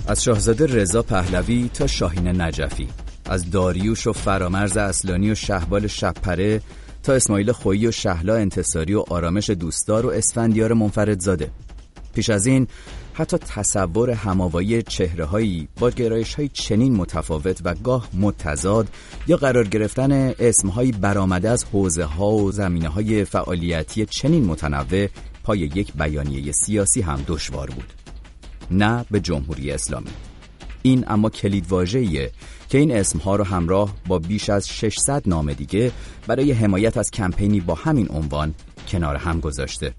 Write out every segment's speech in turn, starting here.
از شاهزاده رضا پهلوی تا شاهین نجفی، از داریوش و فرامرز اصلانی و شهبال شبپره تا اسماعیل خویی و شهلا انتصاری و آرامش دوستدار و اسفندیار منفردزاده. پیش از این حتی تصور هماوایی چهره‌هایی با گرایش‌های چنین متفاوت و گاه متضاد یا قرار گرفتن اسم‌هایی برآمده از حوزه‌ها و زمینه‌های فعالیتی چنین متنوع پای یک بیانیه سیاسی هم دشوار بود. نه به جمهوری اسلامی. این اما کلیدواژه‌ایه که این اسمها رو همراه با بیش از 600 نام دیگه برای حمایت از کمپینی با همین عنوان کنار هم گذاشته.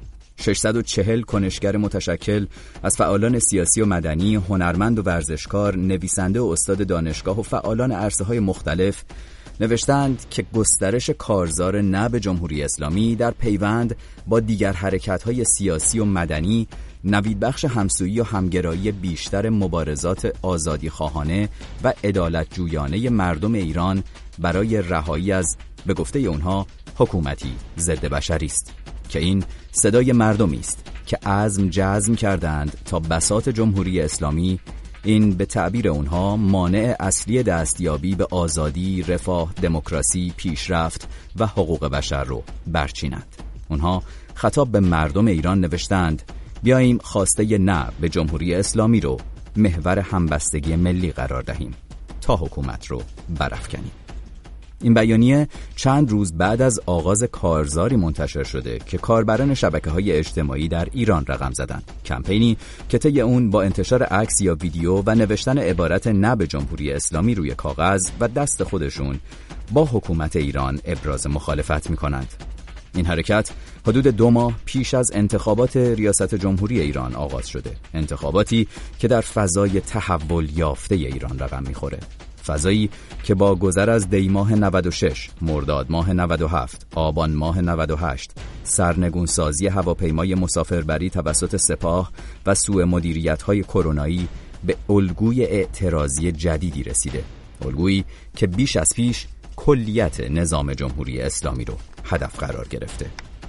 640 کنشگر متشکل از فعالان سیاسی و مدنی، هنرمند و ورزشکار، نویسنده و استاد دانشگاه و فعالان عرصه‌های مختلف نوشتند که گسترش کارزار نه به جمهوری اسلامی در پیوند با دیگر حرکت‌های سیاسی و مدنی نویدبخش همسویی و همگرایی بیشتر مبارزات آزادی خواهانه و عدالت جویانه مردم ایران برای رهایی از به گفته اونها حکومتی ضد بشری است که این صدای مردمی است که عزم جزم کردند تا بساط جمهوری اسلامی، این به تعبیر اونها مانع اصلی دستیابی به آزادی، رفاه، دموکراسی، پیشرفت و حقوق بشر رو برچینند. اونها خطاب به مردم ایران نوشتند بیاییم خواسته نه به جمهوری اسلامی رو محور همبستگی ملی قرار دهیم تا حکومت رو برافکنیم. این بیانیه چند روز بعد از آغاز کارزاری منتشر شده که کاربران شبکه‌های اجتماعی در ایران رقم زدند. کمپینی که طی اون با انتشار عکس یا ویدیو و نوشتن عبارت نه به جمهوری اسلامی روی کاغذ و دست خودشون با حکومت ایران ابراز مخالفت می‌کنند. این حرکت حدود 2 ماه پیش از انتخابات ریاست جمهوری ایران آغاز شده. انتخاباتی که در فضای تحول یافته ایران رقم می‌خوره. فضایی که با گذر از دی ماه 96، مرداد ماه 97، آبان ماه 98، سرنگونسازی هواپیمای مسافربری توسط سپاه و سوء مدیریت‌های کرونایی به الگوی اعتراضی جدیدی رسیده. الگویی که بیش از پیش کلیت نظام جمهوری اسلامی رو هدف قرار گرفته.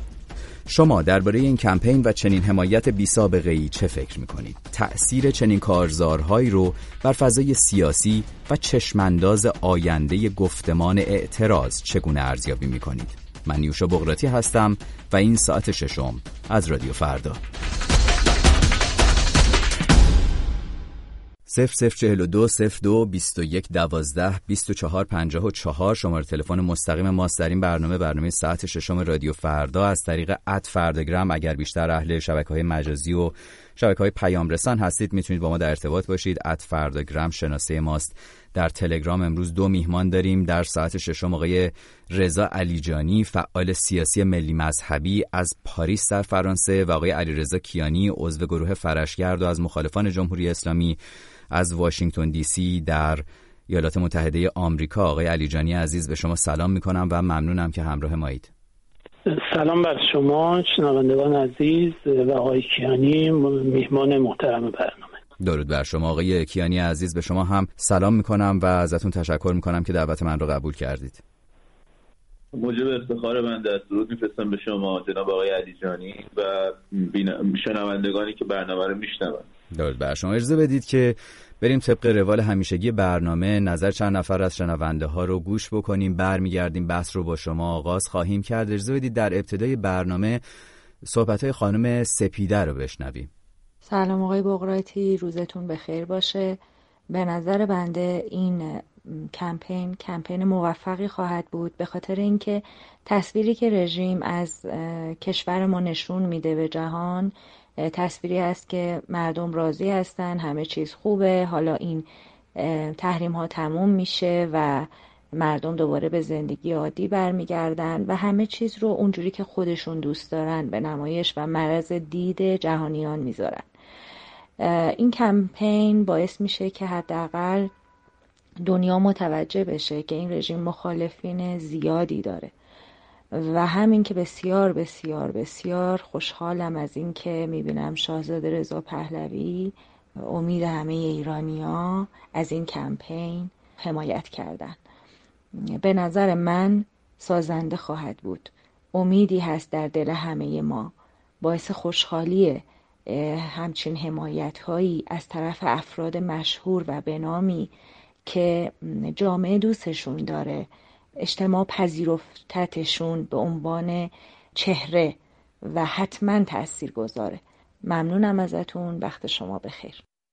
شما درباره این کمپین و چنین حمایت بی سابقه‌ای چه فکر می‌کنید؟ تأثیر چنین کارزارهایی رو بر فضای سیاسی و چشمانداز آینده گفتمان اعتراض چگونه ارزیابی می‌کنید؟ من نیوشا بغراتی هستم و این ساعت 6 از رادیو فردا. 0042 02 21 12 24 54 شماره تلفن مستقیم ماست در این برنامه ساعت 6 رادیو فردا. از طریق @فرداگرام اگر بیشتر اهل شبکه‌های مجازی و شبکه‌های پیام رسان هستید میتونید با ما در ارتباط باشید. @فرداگرام شناسه ماست. در تلگرام امروز 2 میهمان داریم. در ساعت 6 آقای رضا علیجانی، فعال سیاسی ملی مذهبی از پاریس در فرانسه، و آقای علیرضا کیانی، عضو گروه فرشگرد و از مخالفان جمهوری اسلامی از واشنگتن دی سی در ایالات متحده آمریکا. آقای علیجانی عزیز، به شما سلام میکنم و ممنونم که همراه مایید. سلام بر شما شنوندگان عزیز و آقای کیانی، میهمان محترم برنامه. درود بر شما آقای کیانی عزیز. به شما هم سلام میکنم و ازتون تشکر میکنم که دعوت من رو قبول کردید. موجب افتخار من درود میفرستم به شما جناب آقای علیجانی و شنوندگانی که برنامه رو میشنون. درود بر شما. اجازه بدید که بریم طبق روال همیشگی برنامه، نظر چند نفر از شنونده ها رو گوش بکنیم، برمیگردیم بحث رو با شما آغاز خواهیم کرد. اجازه بدید در ابتدای برنامه صحبت‌های خانم سپیده رو بشنویم. سلام آقای بغراتی، روزتون بخیر باشه. به نظر بنده این کمپین موفقی خواهد بود، به خاطر اینکه تصویری که رژیم از کشور ما نشون میده به جهان تصویری است که مردم راضی هستن، همه چیز خوبه، حالا این تحریم ها تموم میشه و مردم دوباره به زندگی عادی برمیگردن و همه چیز رو اونجوری که خودشون دوست دارن به نمایش و معرض دید جهانیان میذارن. این کمپین باعث میشه که حداقل دنیا متوجه بشه که این رژیم مخالفین زیادی داره و همین که بسیار بسیار بسیار خوشحالم از این که میبینم شاهزاده رضا پهلوی، امید همه ایرانی‌ها، از این کمپین حمایت کردن. به نظر من سازنده خواهد بود. امیدی هست در دل همه ما، باعث خوشحالیه همچین حمایت هایی از طرف افراد مشهور و بنامی که جامعه دوستشون داره، اجتماع پذیرفتتشون به عنوان چهره و حتما تأثیر گذاره. ممنونم ازتون، وقت شما بخیر.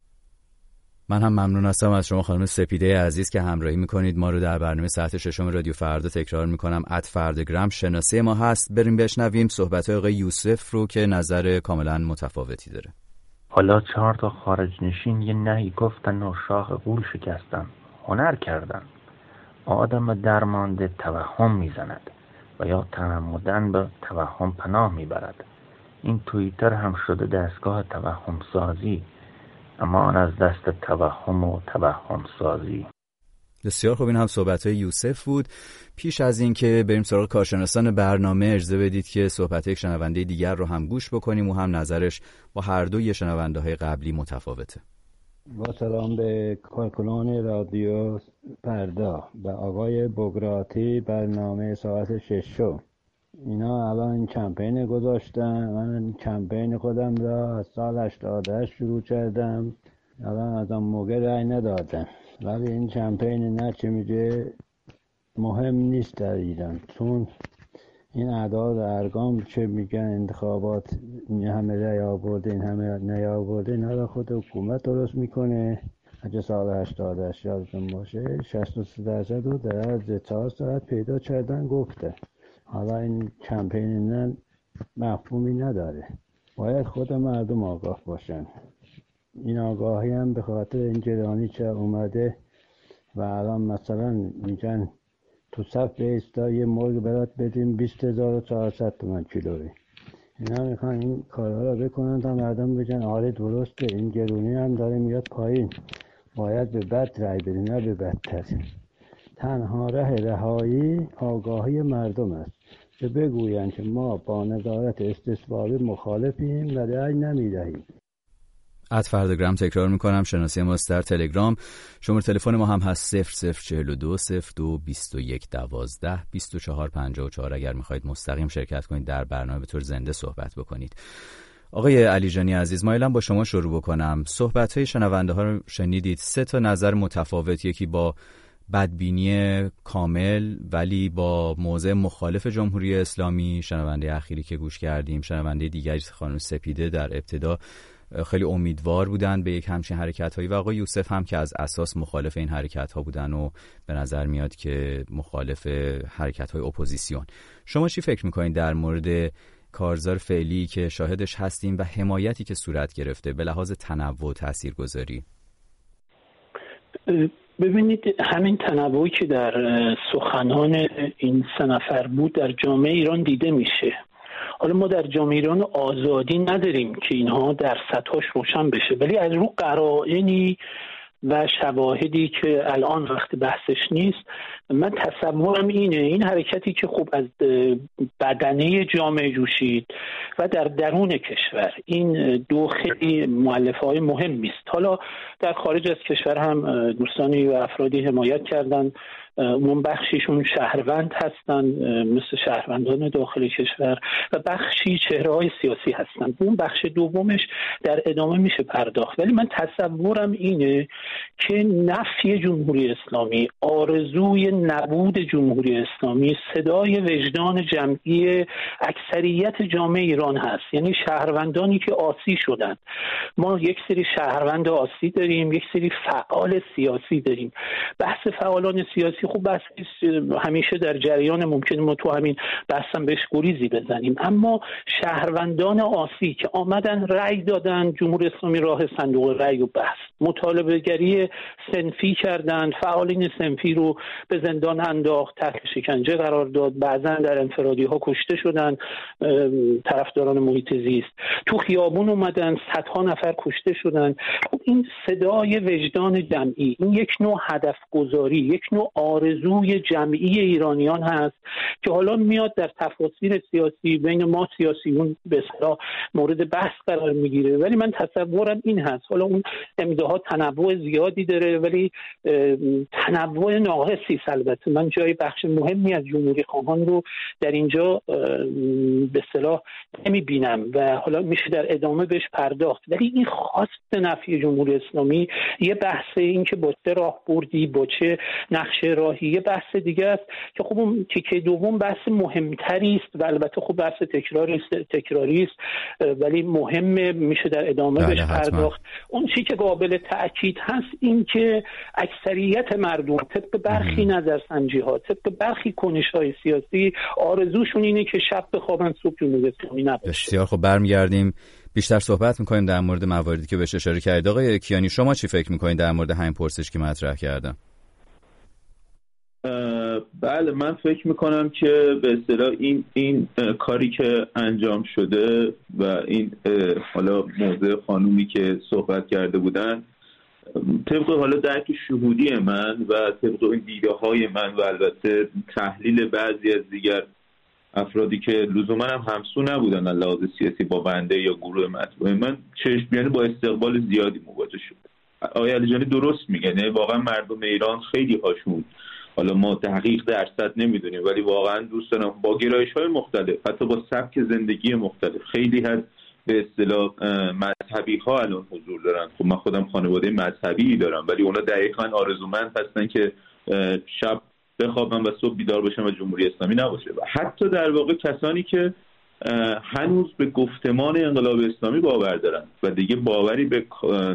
من هم ممنون هستم از شما خانم سپیده عزیز که همراهی میکنید ما رو در برنامه ساعت 6 رادیو فردا. تکرار میکنم @فردگرام شناسه ما هست. بریم بشنویم صحبت آقای یوسف رو که نظر کاملا متفاوتی داره. حالا 4 تا خارج نشین یه نهی گفتن و شاخ غول شکستن، هنر کردن. آدم درمانده توهم میزند و یا تعمدن به توهم پناه میبرد. این توییتر هم شده دستگاه توهم سازی، اما آن از دست توهم و توهم سازی. بسیار خوب، این هم صحبت‌های یوسف بود. پیش از این که بریم سراغ کارشناسان برنامه، اجازه بدید که صحبت یک شنونده دیگر رو هم گوش بکنیم و هم نظرش با هر دوی شنونده‌های قبلی متفاوته. با سلام به کارکنان رادیو فردا و آقای بوگراتی برنامه ساعت 6. اینا الان کمپین گذاشتن. من کمپین خودم را از سال 88 شروع کردم، الان از اون موقع رای ندادم، ولی این کمپین نه چه میگه مهم نیست در ایران، چون این اعداد ارقام چه میگن انتخابات این همه رای آورده این همه نیاورده، اینا را خود حکومت درست میکنه. اگه سال 88 یادتون باشه 63% رو در از 4 ساعت پیدا کردن گفته. حالا این کمپین نه مفهومی نداره، باید خود مردم آگاه باشن. این آگاهی هم به خاطر این گرانی که اومده و الان مثلا میگن تو صف ایستا یه مرغ برات بدیم 20,400 تومان کیلویی. اینا میخوان این کارها رو بکنن تا مردم بگن آره درسته، این گرونی هم داره میاد پایین، باید به بد رای بدیم نه به بدتر. تنها رهایی آگاهی مردم است که بگویند که ما با نظارت استثبابی مخالفیم و رای نمیدهیم. @فردگرام تکرار میکنم شناسی ماست در تلگرام. شماره تلفن ما هم هست 0042 02 21 12 24 54. اگر میخواید مستقیم شرکت کنید در برنامه به طور زنده صحبت بکنید. آقای علیجانی عزیز، مایلم با شما شروع بکنم. صحبت‌های شنونده ها رو شنیدید، 3 تا نظر متفاوت، یکی با بدبینی کامل ولی با موضع مخالف جمهوری اسلامی، شنونده اخیری که گوش کردیم، شنونده دیگری خانم سپیده در ابتدا خیلی امیدوار بودن به یک همچین حرکت‌هایی و آقای یوسف هم که از اساس مخالف این حرکت‌ها بودن و به نظر میاد که مخالف حرکت‌های اپوزیسیون. شما چی فکر می‌کنید در مورد کارزار فعلی که شاهدش هستیم و حمایتی که صورت گرفته به لحاظ تنوع و تاثیرگذاری؟ ببینید، همین تنوعی که در سخنان این 3 نفر بود در جامعه ایران دیده میشه. حالا ما در جامعه ایران آزادی نداریم که اینها در سطحش روشن بشه، ولی از رو قرائنی و شواهدی که الان وقت بحثش نیست، من تصورم اینه این حرکتی که خوب از بدنه جامعه جوشید و در درون کشور، این دو خیلی مؤلفه‌های مهمی است. حالا در خارج از کشور هم دوستانی و افرادی حمایت کردن، اون بخشیشون شهروند هستن مثل شهروندان داخل کشور و بخشی چهره‌های سیاسی هستن. اون بخش دومش در ادامه میشه پرداخت، ولی من تصورم اینه که نفی جمهوری اسلامی، آرزوی نبود جمهوری اسلامی، صدای وجدان جمعی اکثریت جامعه ایران هست. یعنی شهروندانی که آسی شدن. ما یک سری شهروند آسی داریم، یک سری فعال سیاسی داریم. بحث فعالان سیاسی خوب بحث همیشه در جریان، ممکنه ما تو همین بحثم بهش گریزی بزنیم، اما شهروندان آسی که آمدن رأی دادن، جمهوری اسلامی راه صندوق رأی و بحث مطالبه گری صنفی کردن، فعالین صنفی رو به زندان انداخت، تحت شکنجه قرار داد، بعضا در انفرادی ها کشته شدن طرفداران محیط زیست، تو خیابون اومدن صدها نفر کشته شدن. خب این صدای وجدان جمعی، این یک نوع هدف گذاری، یک نوع آرزوی جمعی ایرانیان هست که حالا میاد در تفاصیل سیاسی بین ما سیاسیون به اصطلاح مورد بحث قرار میگیره، ولی من تصورم این هست. حالا اون امضاها تنوع زیادی داره ولی تنوع ناقصی است. البته من جای بخش مهمی از جمهوری خواهان رو در اینجا به اصطلاح نمیبینم و حالا میشه در ادامه بهش پرداخت، ولی این خواست نفی جمهوری اسلامی یه بحث، این که با چه راه بردی با چه نقشه راهی یه بحث دیگه است که خب اون تیکه دوم بحث مهمتری است و البته خب بحث تکراری است ولی مهمه، میشه در ادامه بهش پرداخت. اون چیزی که قابل تأکید هست این که اکثریت مردم طبق برخی نظرسنجی‌ها، طبق برخی کنش‌های سیاسی آرزوشون اینه که شب بخوابن صبح جمهوری اسلامی نباشه. بسیار خب، برمیگردیم بیشتر صحبت می‌کنیم در مورد مواردی که بهش اشاره کردید. آقای کیانی شما چی فکر می‌کنید در مورد همین پرسش که مطرح کردم؟ بله، من فکر میکنم که به اصطلاح این کاری که انجام شده و این حالا موضوع خانومی که صحبت کرده بودن طبق حالا درک شهودی من و طبق این دیده های من و البته تحلیل بعضی از دیگر افرادی که لزوما هم همسو نبودن از لحاظ سیاسی با بنده یا گروه مطبوع من، چشم‌بینی با استقبال زیادی مواجه شد. آقای علیجانی درست میگه، واقعا مردم ایران خیلی هاشون، حالا ما دقیق درصد نمیدونیم ولی واقعا دوست دارم با گرایش‌های مختلف، حتی با سبک زندگی مختلف، خیلی از به اصطلاح مذهبی ها الان حضور دارن. خب من خودم خانواده مذهبی دارم ولی اونا دقیقاً آرزومند هستن که شب بخوابن و صبح بیدار باشن و جمهوری اسلامی نباشه. و حتی در واقع کسانی که هنوز به گفتمان انقلاب اسلامی باور دارن و دیگه باوری به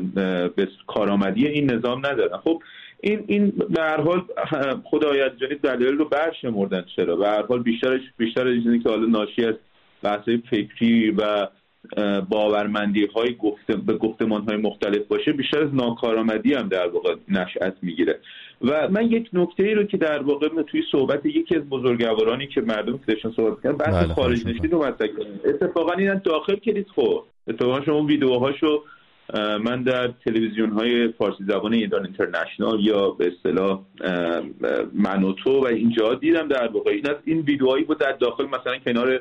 کارآمدی این نظام ندارن. خب این به هر حال خدایت جانی دلایل رو برشمردن. چرا؟ به هر حال بیشتر از اینه که حالا ناشی از بحث‌های فکری و باورمندی‌های به گفتمان‌های مختلف باشه، بیشتر از ناکارآمدی هم در واقع نشأت میگیره. و من یک نکته‌ای رو که در واقع توی صحبت یکی از بزرگوارانی که مردم داشتن صحبت کردن بحث خارج نشین رو مطرح کردن، اتفاقا این داخل کلید خورد. اتفاقا شما ویدیوهاشو من در تلویزیون‌های فارسی زبان ایران اینترنشنال یا به اصطلاح من و تو و اینجا دیدم. در واقع این ویدیوهایی بود در داخل مثلا کنار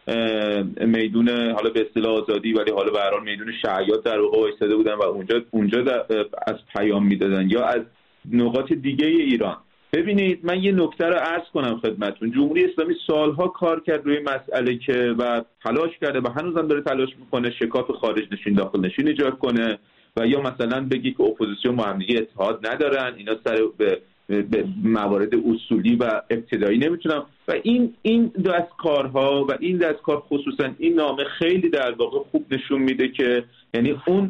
میدون حالا به اصطلاح آزادی ولی حالا به هر حال میدون شعیات در واقع ایستاده بودن و اونجا از پیام میدادن یا از نقاط دیگه ایران. ببینید من یه نکته رو عرض کنم خدمتتون. جمهوری اسلامی سالها کار کرد روی مسئله که و تلاش کرده و هنوزم داره تلاش میکنه شکاف خارج نشین داخل نشین ایجاد کنه و یا مثلا بگی که اپوزیسیون با هم دیگه اتحاد ندارن، اینا سر به موارد اصولی و ابتدایی نمیتونم. و این دستکارها و این دستکار خصوصا این نامه خیلی در واقع خوب نشون میده که یعنی اون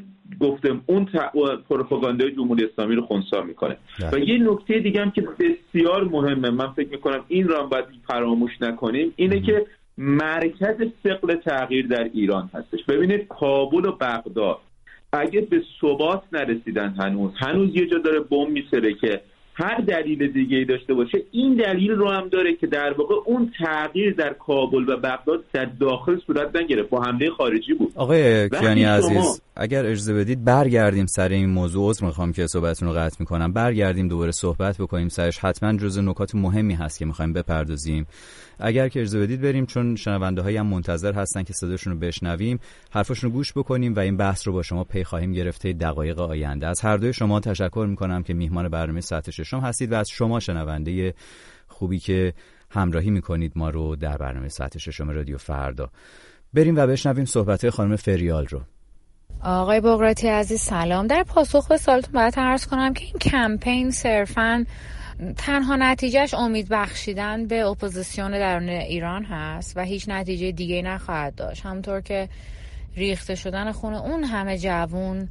پروپاگاندای جمهوری اسلامی رو خنثی میکنه. و یه نکته دیگه هم که بسیار مهمه، من فکر میکنم این رو هم باید فراموش نکنیم، اینه که مرکز ثقل تغییر در ایران هستش. ببینید کابل و بغداد اگه به ثبات نرسیدن هنوز یه جا داره بمب میسره که هر دلیل دیگه‌ای داشته باشه، این دلیل رو هم داره که در واقع اون تغییر در کابل و بغداد در داخل صورت نگرفت، با حمله خارجی بود. آقای کیانی عزیز اگر اجازه بدید برگردیم سر این موضوع. عذر میخوام که صحبتتون رو قطع میکنم، برگردیم دوباره صحبت بکنیم سرش. حتما جزء نکات مهمی هست که میخوایم بپردازیم. اگر که اجازه بدید بریم، چون شنونده‌هایی هم منتظر هستن که صداشون رو بشنویم، حرفاشون رو گوش بکنیم و این بحث رو با شما پی خواهیم گرفت دقایق آینده. از هر دوی شما تشکر میکنم که میهمان برنامه ساعت ششم هستید و از شما شنونده خوبی که همراهی میکنید ما رو در برنامه ساعت ششم رادیو فردا. بریم و بشنویم صحبت‌های خانم فریال رو. آقای بقراتی عزیز سلام. در پاسخ به سوالتون باید عرض کنم که این کمپین صرفاً تنها نتیجهش امید بخشیدن به اپوزیسیون درون ایران هست و هیچ نتیجه دیگه نخواهد داشت. همونطور که ریخته شدن خون اون همه جوون،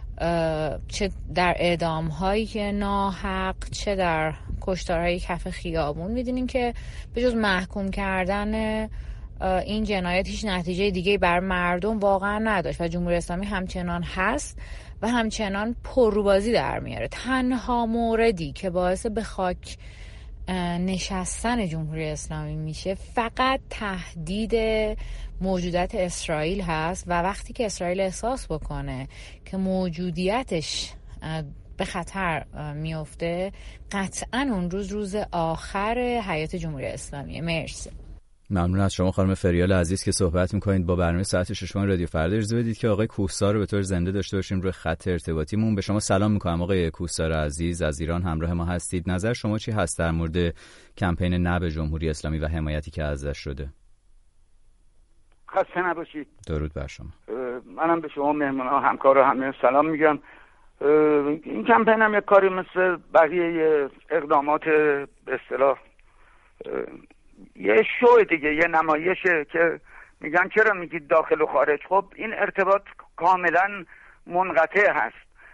چه در اعدام‌هایی که ناحق، چه در کشتارهای کف خیابون، می‌دونیم که به جز محکوم کردن این جنایت هیچ نتیجه دیگه بر مردم واقعا نداشت و جمهوری اسلامی همچنان هست و همچنان پرروبازی در میاره. تنها موردی که باعث به خاک نشستن جمهوری اسلامی میشه فقط تهدید موجودیت اسرائیل هست و وقتی که اسرائیل احساس بکنه که موجودیتش به خطر میفته، قطعا اون روز آخر حیات جمهوری اسلامی. مرسی. ممنون از شما خانم فریال عزیز که صحبت میکنید با برنامه ساعت 6 رادیو فردا. اجازه بدید که آقای کوهسار رو به طور زنده داشته باشیم روی خط ارتباطیمون. به شما سلام میکنم آقای کوهسار عزیز، از ایران همراه ما هستید. نظر شما چی هست در مورد کمپین نه به جمهوری اسلامی و حمایتی که ازش شده؟ خسته نباشید. درود بر شما. منم به شما مهمونا همکارا همه سلام میگم. این کمپین هم یک کاری مثل بقیه اقدامات به اصطلاح یه شو دیگه، یه نمایشه که میگن چرا میگید داخل و خارج. خب این ارتباط کاملا منقطع هست.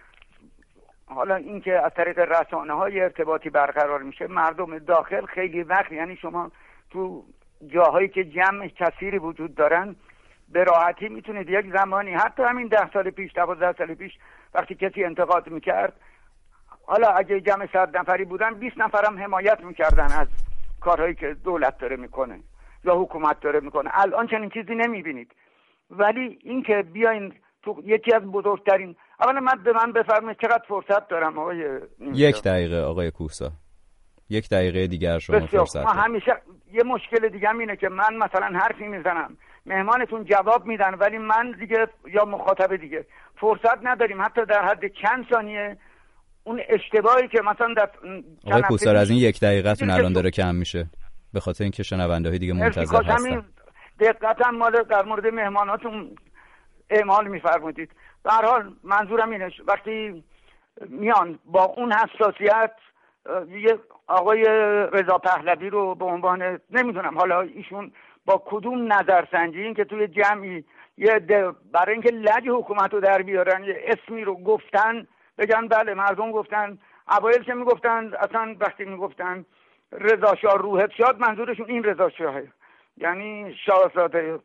حالا اینکه از طریق رسانه‌های ارتباطی برقرار میشه، مردم داخل خیلی وقت، یعنی شما تو جاهایی که جمع کثیری وجود دارن به راحتی میتونید یک زمانی، حتی همین 10 سال پیش 12 سال پیش وقتی کسی انتقاد میکرد، حالا اگه جمع 100 نفری بودن 20 نفرم حمایت میکردن از کارهایی که دولت داره میکنه یا حکومت داره میکنه. الان چنین چیزی نمیبینید. ولی این که بیاین تو یکی از بزرگترین، اولا من بفرمایید چقدر فرصت دارم آقای 1 دقیقه آقای کوهسار، 1 دقیقه دیگر شما فرصت ما همیشه یه مشکل دیگه هم اینه که من مثلا حرفی میزنم مهمانتون جواب میدن، ولی من دیگه یا مخاطب دیگه فرصت نداریم حتی در حد چند ثانیه اون اشتباهی که مثلا در آقای کوهسار از این 1 دقیقه‌تون الان داره کم میشه به خاطر اینکه شنونده‌های دیگه منتظر هستن. دقیقاً مال در مورد مهماناتون اعمال می‌فرمایید. به هر حال منظورم اینه وقتی میان با اون حساسیت یه آقای رضا پهلوی رو به عنوان نمیدونم حالا ایشون با کدوم نظرسنجی این که توی جمعی برای اینکه لج حکومت رو در بیارن یه اسمی رو گفتن، بگن بله مردم گفتن. اوایل که میگفتن اصلا وقتی میگفتن رضا شاه روحت شاد، منظورشون این رضا شاهه، یعنی شاهزاده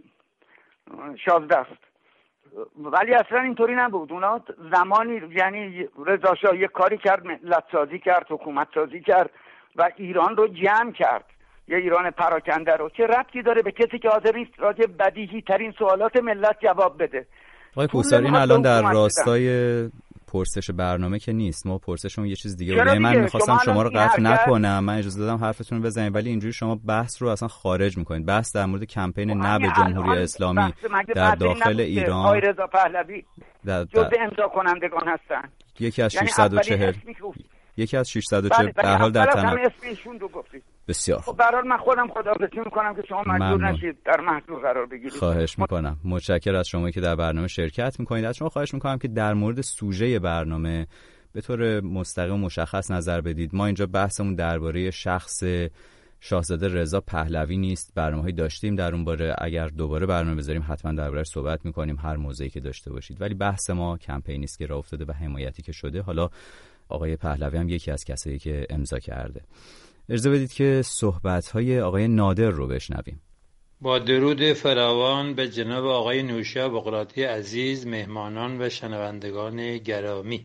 16 است. ولی اصلا اینطوری نبود. اونا زمانی یعنی رضا شاه یک کاری کرد، ملت سازی کرد، حکومت سازی کرد و ایران رو جمع کرد، یه ایران پراکنده رو. چه ربطی داره به کسی که حاضر نیست راجع بدیهی ترین سوالات ملت جواب بده؟ آقای کوهسار این الان در راستای پرسش برنامه که نیست، ما پرسشمون یه چیز دیگه بود. من می‌خواستم شما رو قطع نکنم، من اجازه دادم حرفتون رو بزنید، ولی اینجوری شما بحث رو اصلا خارج می‌کنید. بحث در مورد کمپین نه به جمهوری اسلامی در داخل ایران. آقای رضا پهلوی جزء امضا کنندگان هستن. یکی از 640 در حال در تنظیم اسمشون رو گفتید. بسیار خب به هر حال من خودم خداحافظی میکنم که شما مجبور نشید در محضور قرار بگیرید. خواهش میکنم. متشکرم از شما که در برنامه شرکت میکنید. از شما خواهش میکنم که در مورد سوژه برنامه به طور مستقیم و مشخص نظر بدید. ما اینجا بحثمون درباره شخص شاهزاده رضا پهلوی نیست. برنامه‌ای داشتیم در اون باره، اگر دوباره برنامه بذاریم حتما درباره‌اش صحبت میکنیم هر موضوعی که داشته باشید. ولی بحث ما کمپینی است که راه افتاده و حمایتی که شده. حالا آقای پهلوی هم یکی از کسایی که امضا کرده. اجازه بدید که صحبت‌های آقای نادر رو بشنویم. با درود فراوان به جناب آقای نوشا بقراطی عزیز، مهمانان و شنوندگان گرامی.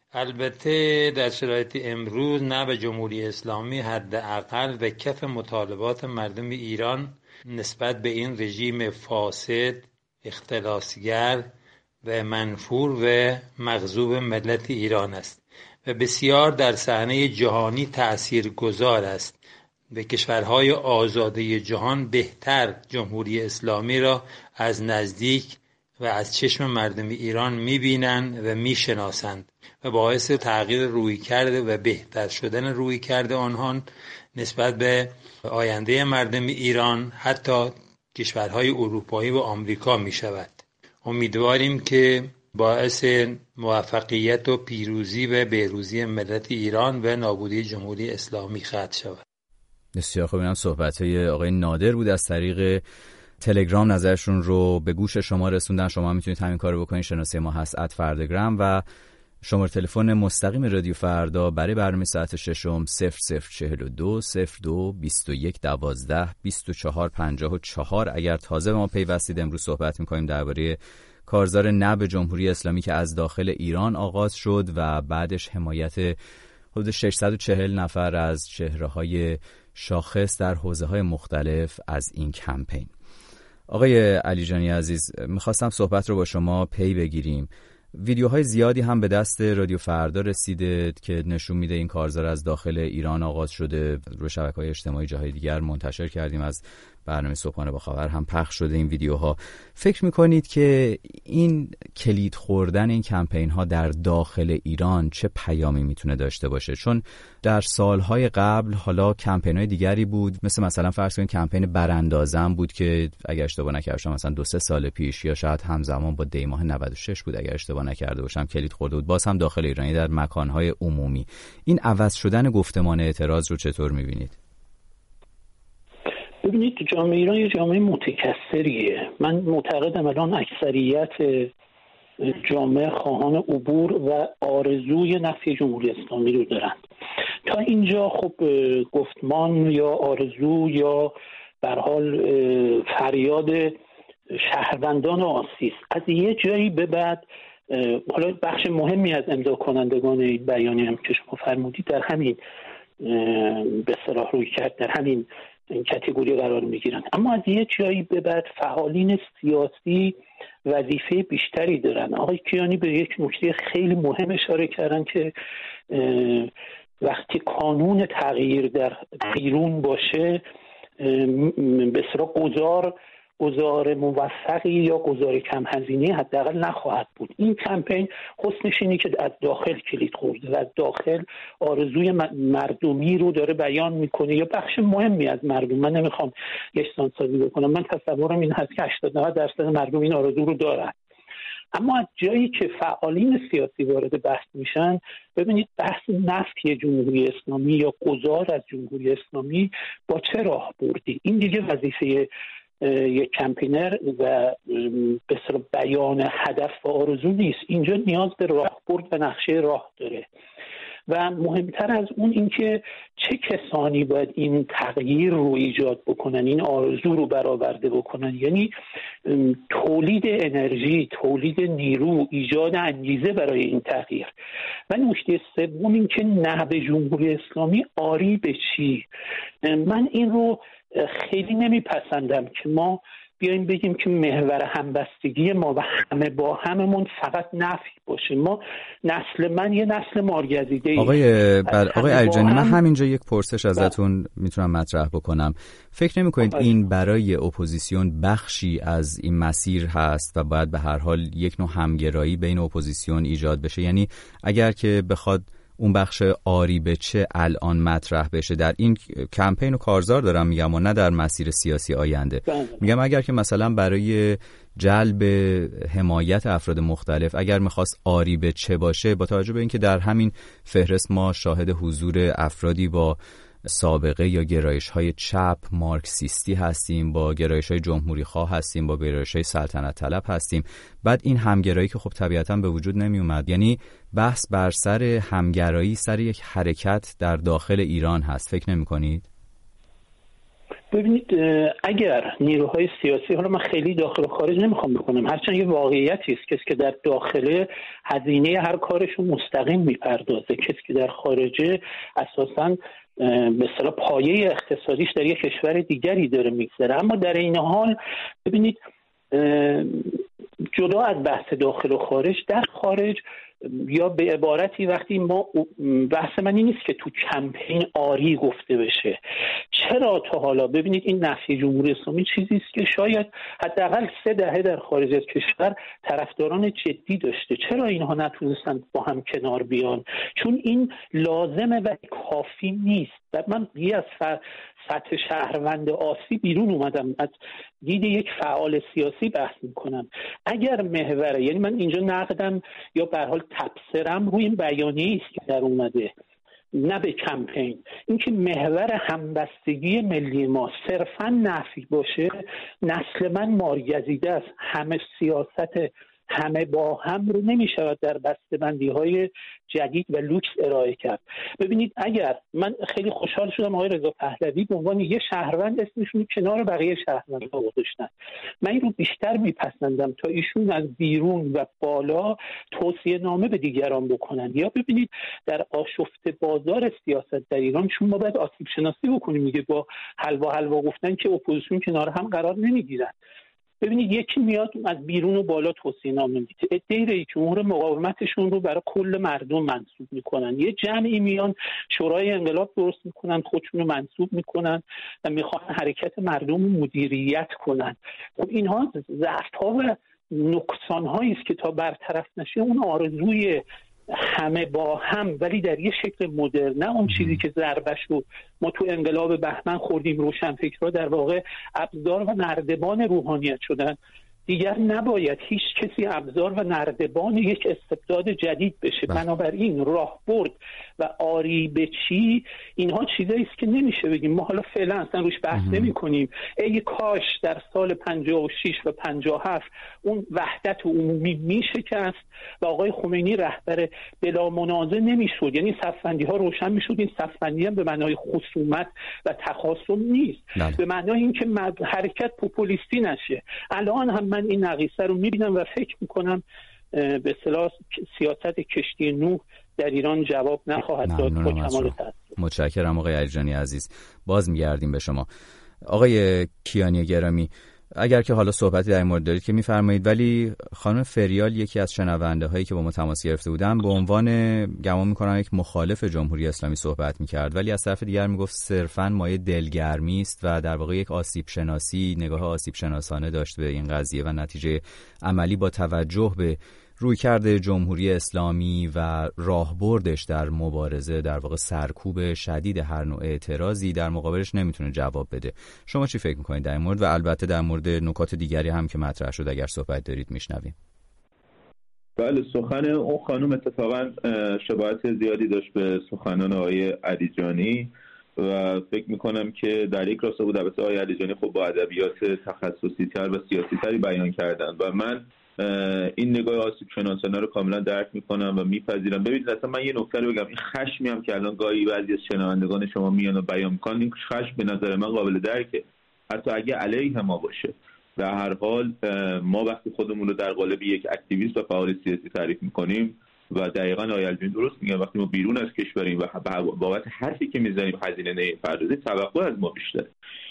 البته در شرایط امروز نه به جمهوری اسلامی حداقل به کف مطالبات مردم ایران نسبت به این رژیم فاسد، اختلاسگر و منفور و مغضوب ملت ایران است و بسیار در صحنه جهانی تأثیرگذار است. به کشورهای آزاده جهان بهتر جمهوری اسلامی را از نزدیک و از چشم مردم ایران می‌بینند و می‌شناسند و باعث تغییر رویکرد و بهتر شدن رویکرد آنها نسبت به آینده مردم ایران حتی کشورهای اروپایی و آمریکا می‌شود. امیدواریم که باعث موفقیت و پیروزی و بهروزی ملت ایران و نابودی جمهوری اسلامی خواهد شود. بسیار خوب. اینم صحبت‌های آقای نادر بود. از طریق تلگرام نظرشون رو به گوش شما رسوندن. شما هم میتونید همین کارو بکنید. شناسه ما هست @فرداگرام و شماره تلفن مستقیم رادیو فردا برای برنامه ساعت ششم 0042 02 21 12 24 54. اگر تازه به ما پیوستید، امروز صحبت می‌کنیم درباره کارزار نه به جمهوری اسلامی که از داخل ایران آغاز شد و بعدش حمایت حدود 640 نفر از چهره‌های شاخص در حوزه‌های مختلف از این کمپین. آقای علیجانی عزیز، میخواستم صحبت رو با شما پی بگیریم. ویدیوهای زیادی هم به دست رادیو فردا رسیده که نشون میده این کارزار از داخل ایران آغاز شده، روی شبکه‌های اجتماعی جاهای دیگر منتشر کردیم، از برنامه صبحانه با خبر هم پخش شده این ویدیوها. فکر میکنید که این کلید خوردن این کمپین ها در داخل ایران چه پیامی میتونه داشته باشه؟ چون در سالهای قبل حالا کمپین های دیگری بود، مثلا فرض کنید کمپین براندازم بود که اگر اشتباه نکردم مثلا 2-3 سال پیش یا شاید همزمان با دی ماه 96 بود اگر اشتباه نکرده باشم کلید خورده بود، باز هم داخل ایرانی در مکانهای عمومی. این عوض شدن گفتمان اعتراض رو چطور میبینید؟ ببینید جامعه ایران یه جامعه متکثریه. من معتقدم الان اکثریت جامعه خواهان عبور و آرزوی نفی جمهوری اسلامی رو دارن. تا اینجا خب گفتمان یا آرزو یا به هر حال فریاد شهروندان آسیس از یه جایی به بعد، حالا بخش مهمی از امضا کنندگان این بیانیه هم که شما فرمودید در همین به اصطلاح روی کرد در همین این کاتگوری قرار میگیرن، اما از یه جایی به بعد فعالین سیاسی وظیفه بیشتری دارن. آقای کیانی به یک نکته خیلی مهم اشاره کردن که وقتی قانون تغییر در بیرون باشه به اصطلاح گذار موفقی یا گذار کم هزینه حداقل نخواهد بود. این کمپین حسنش اینه که از داخل کلید خورده و از داخل آرزوی مردمی رو داره بیان میکنه یا بخش مهمی از مردم. من نمیخوام یکسان سازی بکنم، من تصورم این هست که 80-90% مردم این آرزو رو دارن. اما از جایی که فعالین سیاسی وارد بحث میشن، ببینید بحث نفی جمهوری اسلامی یا گذار از جمهوری اسلامی با چه راه بردی، این دیگه وظیفه یک کمپینر و به اصطلاح بیان هدف و آرزو نیست. اینجا نیاز به راهبرد و نقشه راه داره و مهمتر از اون اینکه چه کسانی باید این تغییر رو ایجاد بکنن، این آرزو رو برآورده بکنن، یعنی تولید انرژی، تولید نیرو، ایجاد انگیزه برای این تغییر. و نکته سوم این که نهب جمهوری اسلامی آری به چی. من این رو خیلی نمیپسندم که ما بیایم بگیم که محور همبستگی ما و همه با هممون فقط نفی باشه. ما من یه نسل مارگزیده. آقای علیجانی، من همینجا یک پرسش ازتون میتونم مطرح بکنم. فکر نمی‌کنید این برای اپوزیسیون بخشی از این مسیر هست و باید به هر حال یک نوع همگرایی بین اپوزیسیون ایجاد بشه؟ یعنی اگر که بخواد اون بخش آری به چه الان مطرح بشه در این کمپین و کارزار دارم میگم و نه در مسیر سیاسی آینده، میگم اگر که مثلا برای جلب حمایت افراد مختلف اگر میخواست آری به چه باشه، با توجه به اینکه در همین فهرست ما شاهد حضور افرادی با سابقه یا گرایش‌های چپ مارکسیستی هستیم، با گرایش‌های جمهوری‌خواه هستیم، با گرایش‌های سلطنت طلب هستیم، بعد این همگرایی که خب طبیعتاً به وجود نمی اومد. یعنی بحث بر سر همگرایی سر یک حرکت در داخل ایران هست. فکر نمی‌کنید؟ ببینید اگر نیروهای سیاسی، حالا من خیلی داخل و خارج نمیخوام بکنم، هرچند یه واقعیتی است کسی که در داخل هزینه هر کارشو مستقیم میپردازه، کسی که در خارجه اساساً به اصطلاح پایه اقتصادیش در یک کشور دیگری داره میگذره. اما در این حال ببینید جدا از بحث داخل و خارج، در خارج یا به عبارتی وقتی ما بحث من این نیست که تو کمپین آری گفته بشه. چرا تا حالا ببینید این نفی جمهوری اسلامی چیزی است که شاید حداقل 3 دهه در خارج از کشور طرفداران جدی داشته. چرا اینها نتونستن با هم کنار بیان؟ چون این لازمه و کافی نیست. و من از سطح شهروند آسی بیرون اومدم، از دید یک فعال سیاسی بحث میکنم. اگر محوره، یعنی من اینجا نقدم یا به هر حال تبصرم روی این بیانیه‌ای است که در اومده، نه به کمپین، اینکه محور همبستگی ملی ما صرفاً نفی باشه، نسل من مارگزیده است. همه سیاست همه با هم رو نمی‌شود در بسته‌بندی‌های جدید و لوکس ارائه کرد. ببینید اگر من خیلی خوشحال شدم آقای رضا پهلوی به عنوان یه شهروند اسمشون کنار بقیه شهروندها گذاشتن. من این رو بیشتر میپسندم تا ایشون از بیرون و بالا توصیه نامه به دیگران بکنن. یا ببینید در آشفته بازار سیاست در ایران، چون ما باید آسیب شناسی بکنیم، میگه با حلوا گفتن که اپوزیسیون کنار هم قرار نمیگیرن. ببینید یکی میاد از بیرون و بالا توصیه نامه میده، عده‌ای رئیس جمهور مقاومتشون رو برای کل مردم منصوب میکنن، یه جمعی میان شورای انقلاب درست میکنن، خودشون رو منصوب میکنن و میخوان حرکت مردم رو مدیریت کنن. خب اینها ضعف‌ها و نقصان‌هایی است که تا برطرف نشه اون آرزوی همه با هم ولی در یه شکل مدرن، نه اون چیزی که ضربش رو ما تو انقلاب بهمن خوردیم روشنفکرها در واقع ابزار و نردبان روحانیت شدن، دیگر نباید هیچ کسی ابزار و نردبان یک استبداد جدید بشه. بنابراین راهبرد و آری به چی اینها چیزایی است که نمیشه بگیم ما حالا فعلا اصلا روش بحث نمی‌کنیم. ای کاش در سال 56 و 57 اون وحدت عمومی میشکست و آقای خمینی رهبر بلا منازع نمیشد، یعنی صفبندی‌ها روشن میشد. این صفبندی هم به معنای خصومت و تخاصم نیست، به معنای اینکه حرکت پوپولیستی نشه. الان هم من این نقیصه رو میبینم و فکر میکنم به اصطلاح سیاست کشتی نوح در ایران جواب نخواهد داد. با کمال تأسف. متشکرم آقای علیجانی عزیز. باز میگردیم به شما آقای کیانی گرامی. اگر که حالا صحبتی در این مورد دارید که میفرمایید، ولی خانم فریال یکی از شنونده هایی که با ما تماس گرفته بودن به عنوان گمان میکنم یک مخالف جمهوری اسلامی صحبت میکرد، ولی از طرف دیگر میگفت صرفاً مایه دلگرمی است و در واقع یک آسیب شناسی، نگاه آسیب شناسانه داشت به این قضیه و نتیجه عملی با توجه به رویکرد جمهوری اسلامی و راهبردش در مبارزه در واقع سرکوب شدید هر نوع اعتراضی در مقابلش نمیتونه جواب بده. شما چی فکر میکنید در این مورد؟ و البته در مورد نکات دیگری هم که مطرح شد اگر صحبت دارید میشنویم. بله، سخن اون خانم اتفاقا شباهت زیادی داشت به سخنان آقای علیجانی و فکر میکنم که در یک راستا بود. البته آقای علیجانی خب با ادبیات تخصصی تر و سیاسی تری بیان کردن و من این نگاه آسیب شناسانه رو کاملا درک میکنم و میپذیرم. ببینید اصلا من یه نکته رو بگم، این خشمی هم که الان گاهی بعضی از شنوندگان شما میان و بیان میکنن، این خشم به نظر من قابل درکه، حتی اگه علیه ما باشه. در هر حال ما وقتی خودمون رو در قالب یک اکتیویست و فعال سیاسی تعریف میکنیم و دقیقاً آقای علیجانی درست میگن، وقتی ما بیرون از کشوریم و بابت حرفی که میزنیم هزینه نمیپردازیم، توقع از ما بیشتره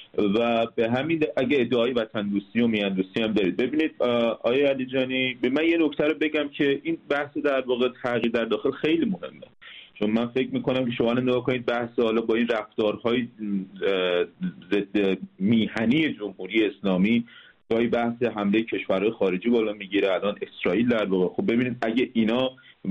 و به همین اگه ادعای وطن دوستی و میهن دوستی هم دارید. ببینید آقای علیجانی، به من یه نکته رو بگم که این بحث در واقع تغییر در داخل خیلی مهمه، چون من فکر میکنم که شما نگاه کنید بحث حالا با این رفتارهای ضد میهنی جمهوری اسلامی گاهی بحث حمله کشورهای خارجی بالا میگیره، الان اسرائیل در واقع. خب ببینید اگه اینا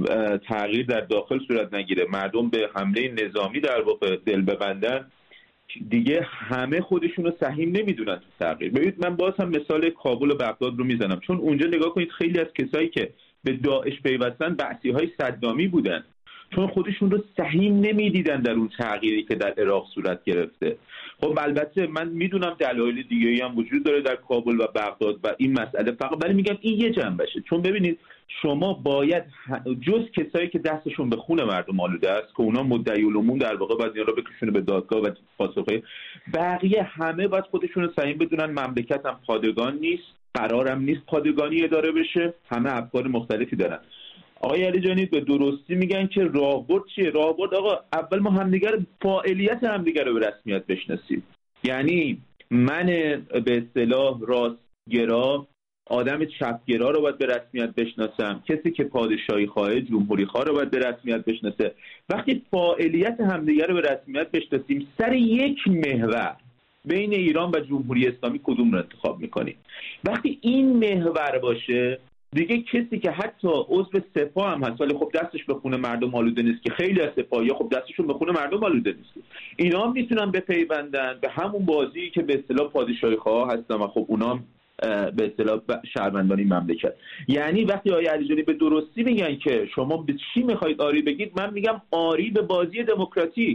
تغییر در داخل صورت نگیره، مردم به حمله نظامی در واقع دل ببندن، دیگه همه خودشون رو سهیم نمیدونن تو تغییر. ببینید من باز هم مثال کابل و بغداد رو میزنم، چون اونجا نگاه کنید خیلی از کسایی که به داعش پیوستن بعثی‌های صدامی بودن، چون خودشون رو سهیم نمیدیدن در اون تغییری که در عراق صورت گرفته. خب البته من میدونم دلایل دیگه‌ای هم وجود داره در کابل و بغداد و این مسئله فقط، ولی میگم این یه جنبشه. چون ببینید شما باید جز کسایی که دستشون به خون مردم آلوده است که اونا مدعی العموم در واقع باید اینا رو بکشونه به دادگاه و پاسخه، بقیه همه باید خودشون رو سعی بدونن مملکت هم پادگان نیست، قرارم نیست پادگانی اداره بشه، همه افکار مختلفی دارن. آقای علیجانی به درستی میگن که راهبرد چیه؟ راهبرد آقا اول ما همدیگر فاعلیت همدیگر رو به رسمیت بشناسیم. یعنی من به اصطلاح راستگرا، آدم چپگرا رو باید به رسمیت بشناسم، کسی که پادشاهی خواه، جمهوری خواه رو باید به رسمیت بشناسه. وقتی فاعلیت همدیگر رو به رسمیت بشناسیم، سر یک محور بین ایران و جمهوری اسلامی کدوم رو انتخاب میکنیم؟ وقتی این محور باشه، دیگه کسی که حتی عضو سپاه هم هست ولی خب دستش به خون مردم آلوده نیست، که خیلی از سپاهی‌ها خب دستشون به خون مردم آلوده نیست، اینا هم میتونن بپیوندن به همون بازی که به اصطلاح پادشاهی خواه هستن و خب اونا به اصطلاح شهروندان مملکت. یعنی وقتی آقای علیجانی به درستی میگن که شما به چی میخواید آری بگید، من میگم آری به بازی دموکراتیک.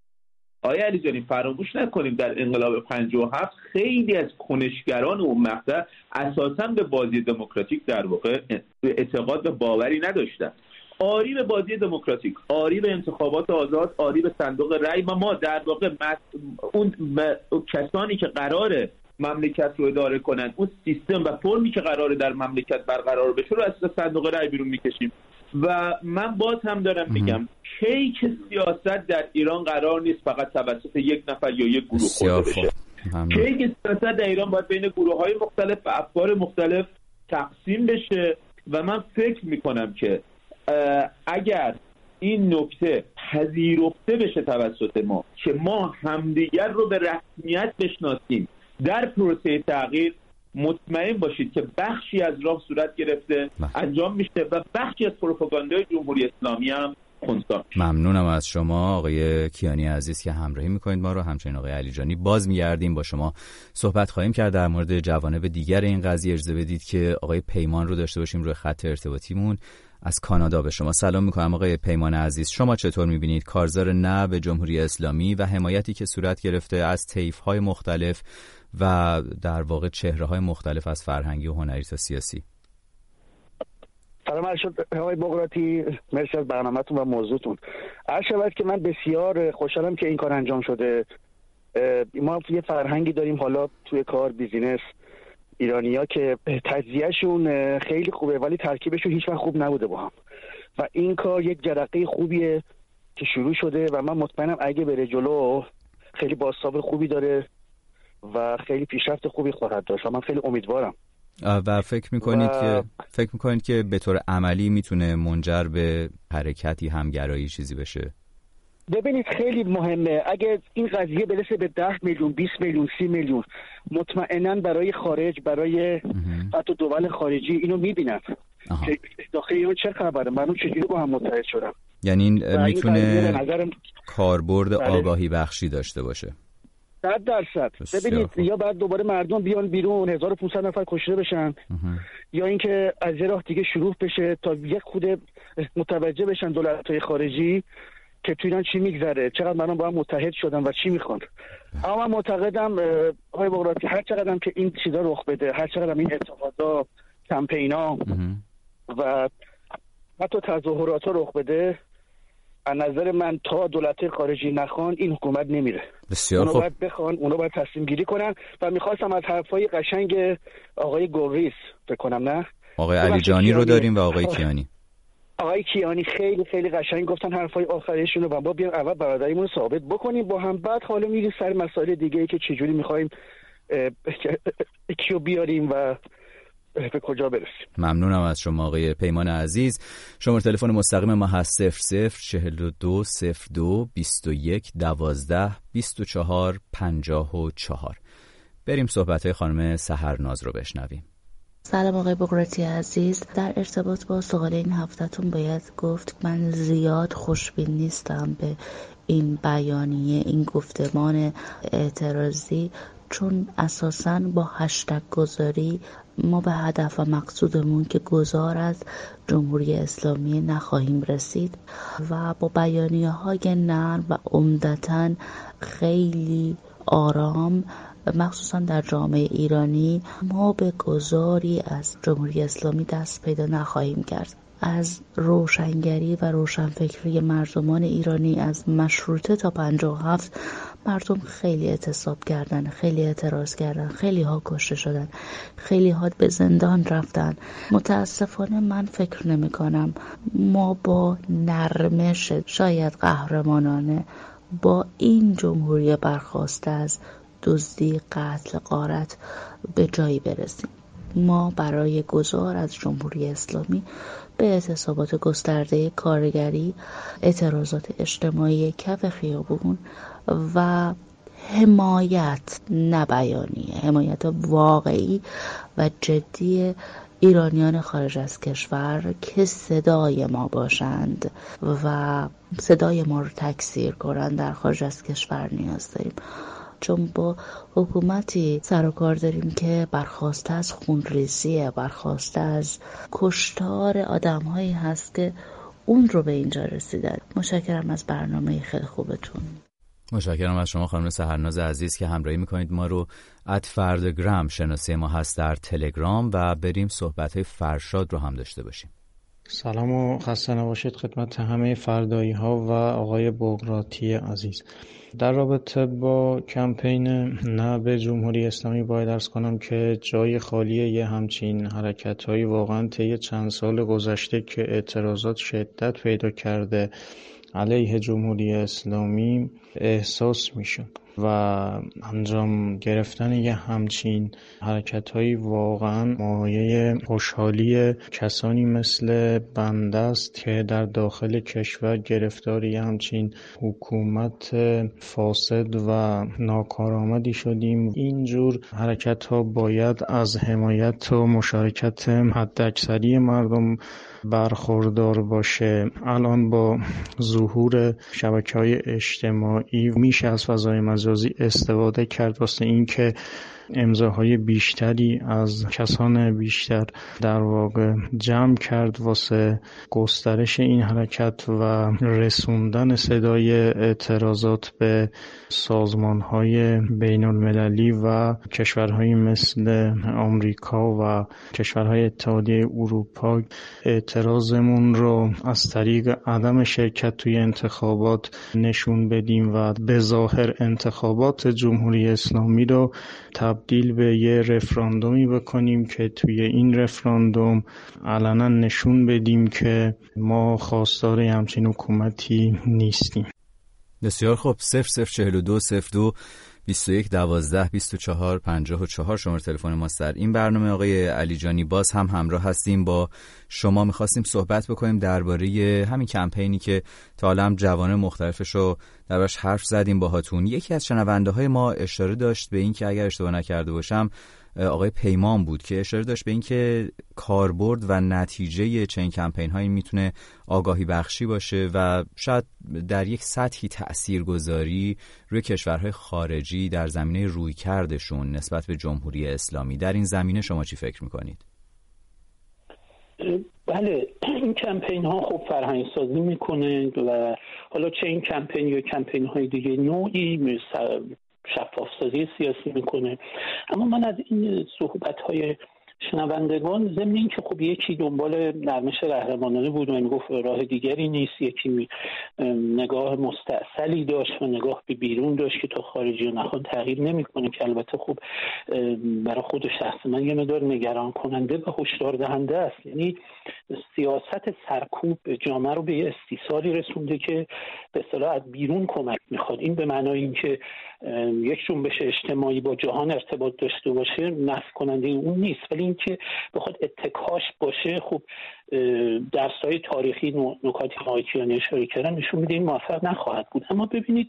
آقای علیجانی فراموش نکنیم در انقلاب 57 خیلی از کنشگران اون مقطع اساساً به بازی دموکراتیک در واقع اعتقاد و باوری نداشتن. آری به بازی دموکراتیک، آری به انتخابات آزاد، آری به صندوق رأی و ما در واقع اون کسانی که قراره مملکت رو اداره کنن، اون سیستم و فرمی که قراره در مملکت برقرار بشه رو از صندوق رأی بیرون میکشیم. و من باز هم دارم میگم کیک سیاست در ایران قرار نیست فقط توسط یک نفر یا یک گروه خورده بشه. که این سیاست در ایران باید بین گروه‌های مختلف و افکار مختلف تقسیم بشه و من فکر میکنم که اگر این نکته پذیرفته بشه توسط ما که ما همدیگر رو به رسمیت بشناسیم در پروسه تغییر، مطمئن باشید که بخشی از راه صورت گرفته انجام میشه و بخشی از پروپاگاندای جمهوری اسلامی هم خنثی. ممنونم از شما آقای کیانی عزیز که همراهی میکنید ما رو. همچنین آقای علیجانی، باز میگردیم با شما صحبت خواهیم کرد در مورد جوانب دیگر این قضیه. اجازه بدید که آقای پیمان رو داشته باشیم روی خط ارتباطیمون. از کانادا به شما سلام میکنم آقای پیمان عزیز. شما چطور میبینید کارزار نه به جمهوری اسلامی و حمایتی که صورت گرفته از طیف‌های مختلف و در واقع چهره‌های مختلف از فرهنگی و هنری تا سیاسی؟ سلام علیکم آقای بقراطی، مرسی از برنامه‌تون و موضوعتون. عرض شود که من بسیار خوشحالم که این کار انجام شده. ما یه فرهنگی داریم حالا توی کار بیزینس، ایرانی‌ها که تجزیه‌شون خیلی خوبه ولی ترکیبشون هیچ وقت خوب نبوده با هم و این کار یک جرقه خوبیه که شروع شده و من مطمئنم اگه بره جلو خیلی بازتاب خوبی داره و خیلی پیشرفت خوبی خواهد داشت و من خیلی امیدوارم. و فکر میکنید که به طور عملی میتونه منجر به حرکتی همگرایی چیزی بشه؟ ببینید خیلی مهمه اگه این قضیه برسه به 10 میلیون 20 میلیون 30 میلیون مطمئناً برای خارج، برای حتی دول خارجی اینو میبینن که داخل ایران چه خبره، من چجوری با هم متحد شدم. یعنی این میتونه کاربرد آگاهی بخشی داشته باشه 100%. ببینید یا بعد دوباره مردم بیان بیرون 1500 نفر کشته بشن یا اینکه از یه راه دیگه شروع بشه تا یک خود متوجه بشن دولت‌های خارجی که تو ایران چی میگذره، چقدر مردم با هم متحد شدن و چی میخوان. اما من معتقدم آقای بقراطی هر چقدرم که این چیزا رخ بده، هر چقدرم این اتحادا، کمپینا و حتی تظاهرات رخ بده، از نظر من تا دولت خارجی نخوان این حکومت نمیره. بسیار خوب. اونا باید بخوان، اونا باید تصمیم گیری کنن و میخواستم از حرفای قشنگ آقای گوریس بکنم، نه آقای علیجانی رو داریم و آقای کیانی. آقای کیانی خیلی خیلی قشنگ گفتن حرفای آخرشون رو و ما بیام اول برادریمون ثابت بکنیم با هم، بعد حالا میریم سر مسائل دیگه ای که چجوری میخوایم کیو بیاریم و به کجا برسیم. ممنونم از شما آقای پیمان عزیز. شماره تلفن مستقیم ما هست 0042 02 21 12 24 54. بریم صحبت‌های خانم سحرناز رو بشنویم. سلام آقای بقراطی عزیز، در ارتباط با سوال این هفته‌تون باید گفت من زیاد خوشبین نیستم به این بیانیه، این گفتمان اعتراضی، چون اساساً با هشتگ گذاری ما به هدف و مقصودمون که گذار از جمهوری اسلامی نخواهیم رسید و با بیانیه‌های نرم و عمدتاً خیلی آرام مخصوصاً در جامعه ایرانی ما به گذاری از جمهوری اسلامی دست پیدا نخواهیم کرد. از روشنگری و روشنفکری مردمان ایرانی از مشروطه تا 57 مردم خیلی اعتصاب کردن، خیلی اعتراض کردن، خیلی ها کشته شدن، خیلی ها به زندان رفتن. متاسفانه من فکر نمی کنم ما با نرمش شاید قهرمانانه با این جمهوری برخاسته از دزدی، قتل، غارت به جایی برسیم. ما برای گذار از جمهوری اسلامی به اعتصابات گسترده کارگری، اعتراضات اجتماعی کف خیابون و حمایت نه بیانیه، حمایت واقعی و جدی ایرانیان خارج از کشور که صدای ما باشند و صدای ما رو تکثیر کنند در خارج از کشور نیاز داریم، چون با حکومتی سر و کار داریم که برخواسته از خونریزیه، برخواسته از کشتار آدم‌هایی هست که اون رو به اینجا رسیدن. متشکرم از برنامه خیلی خوبتون. متشکرم از شما خانم سحرناز عزیز که همراهی میکنید ما رو. @فردگرام شناسی ما هست در تلگرام و بریم صحبت‌های فرشاد رو هم داشته باشیم. سلام و خسته نباشید خدمت همه فردایی ها و آقای بقراطی عزیز. در رابطه با کمپین نه به جمهوری اسلامی باید عرض کنم که جای خالی یه همچین حرکت هایی واقعا طی چند سال گذشته که اعتراضات شدت پیدا کرده علیه جمهوری اسلامی احساس میشه. و انجام گرفتن یه همچین حرکت‌هایی واقعا مایه خوشحالی کسانی مثل بنده است که در داخل کشور گرفتار یه همچین حکومت فاسد و ناکارآمدی شدیم. اینجور حرکت‌ها باید از حمایت و مشارکت حداکثری مردم برخوردار باشه. الان با ظهور شبکه‌های اجتماعی میشه از فضای مجازی استفاده کرد واسه اینکه امضاهای بیشتری از کسان بیشتر در واقع جمع کرد واسه گسترش این حرکت و رسوندن صدای اعتراضات به سازمان‌های بین‌المللی و کشورهایی مثل آمریکا و کشورهای اتحادیه اروپا. اعتراضمون رو از طریق عدم شرکت توی انتخابات نشون بدیم و به ظاهر انتخابات جمهوری اسلامی رو تبدیل به یه رفراندومی بکنیم که توی این رفراندوم علنا نشون بدیم که ما خواستار همچین حکومتی نیستیم. بسیار خوب. 0042 02 21 12 24 54 شماره تلفن ماست در این برنامه. آقای علیجانی باز هم همراه هستیم با شما. می‌خواستیم صحبت بکنیم درباره همین کمپینی که تا حالا هم جوانه مختلفش رو دربارش حرف زدیم باهاتون. یکی از شنونده‌های ما اشاره داشت به این که اگر اشتباه نکرده باشم آقای پیمان بود که اشاره داشت به این که کاربرد و نتیجه چنین کمپین‌هایی میتونه آگاهی بخشی باشه و شاید در یک سطحی تأثیرگذاری روی کشورهای خارجی در زمینه رویکردشون نسبت به جمهوری اسلامی. در این زمینه شما چی فکر میکنید؟ بله، این کمپین ها خب فرهنگ سازی میکنه و حالا چه این کمپین یا کمپین های دیگه نوعی شفاف سازی سیاسی میکنه. اما من از این صحبت های شنوندگان ضمن این که خب یکی دنبال نرمش قهرمانانه بود و میگفت راه دیگری نیست، یکی نگاه مستعسلی داشت و نگاه به بیرون داشت که تا خارجی و نخواد تغییر نمیکنه، که البته خب برای خود شخص من یه مقدار نگران کننده و هشدار دهنده است. یعنی سیاست سرکوب جامعه رو به استیصالی رسونده که به اصطلاح از بیرون کمک میخواد. این به معنای اینکه یک جنبش اجتماعی با جهان ارتباط داشته باشه نفی کننده اون نیست، ولی اینکه بخواد اتکاش باشه خب درس‌های تاریخی نکاتی که اشاره کردن نشون میده این موفق نخواهد بود. اما ببینید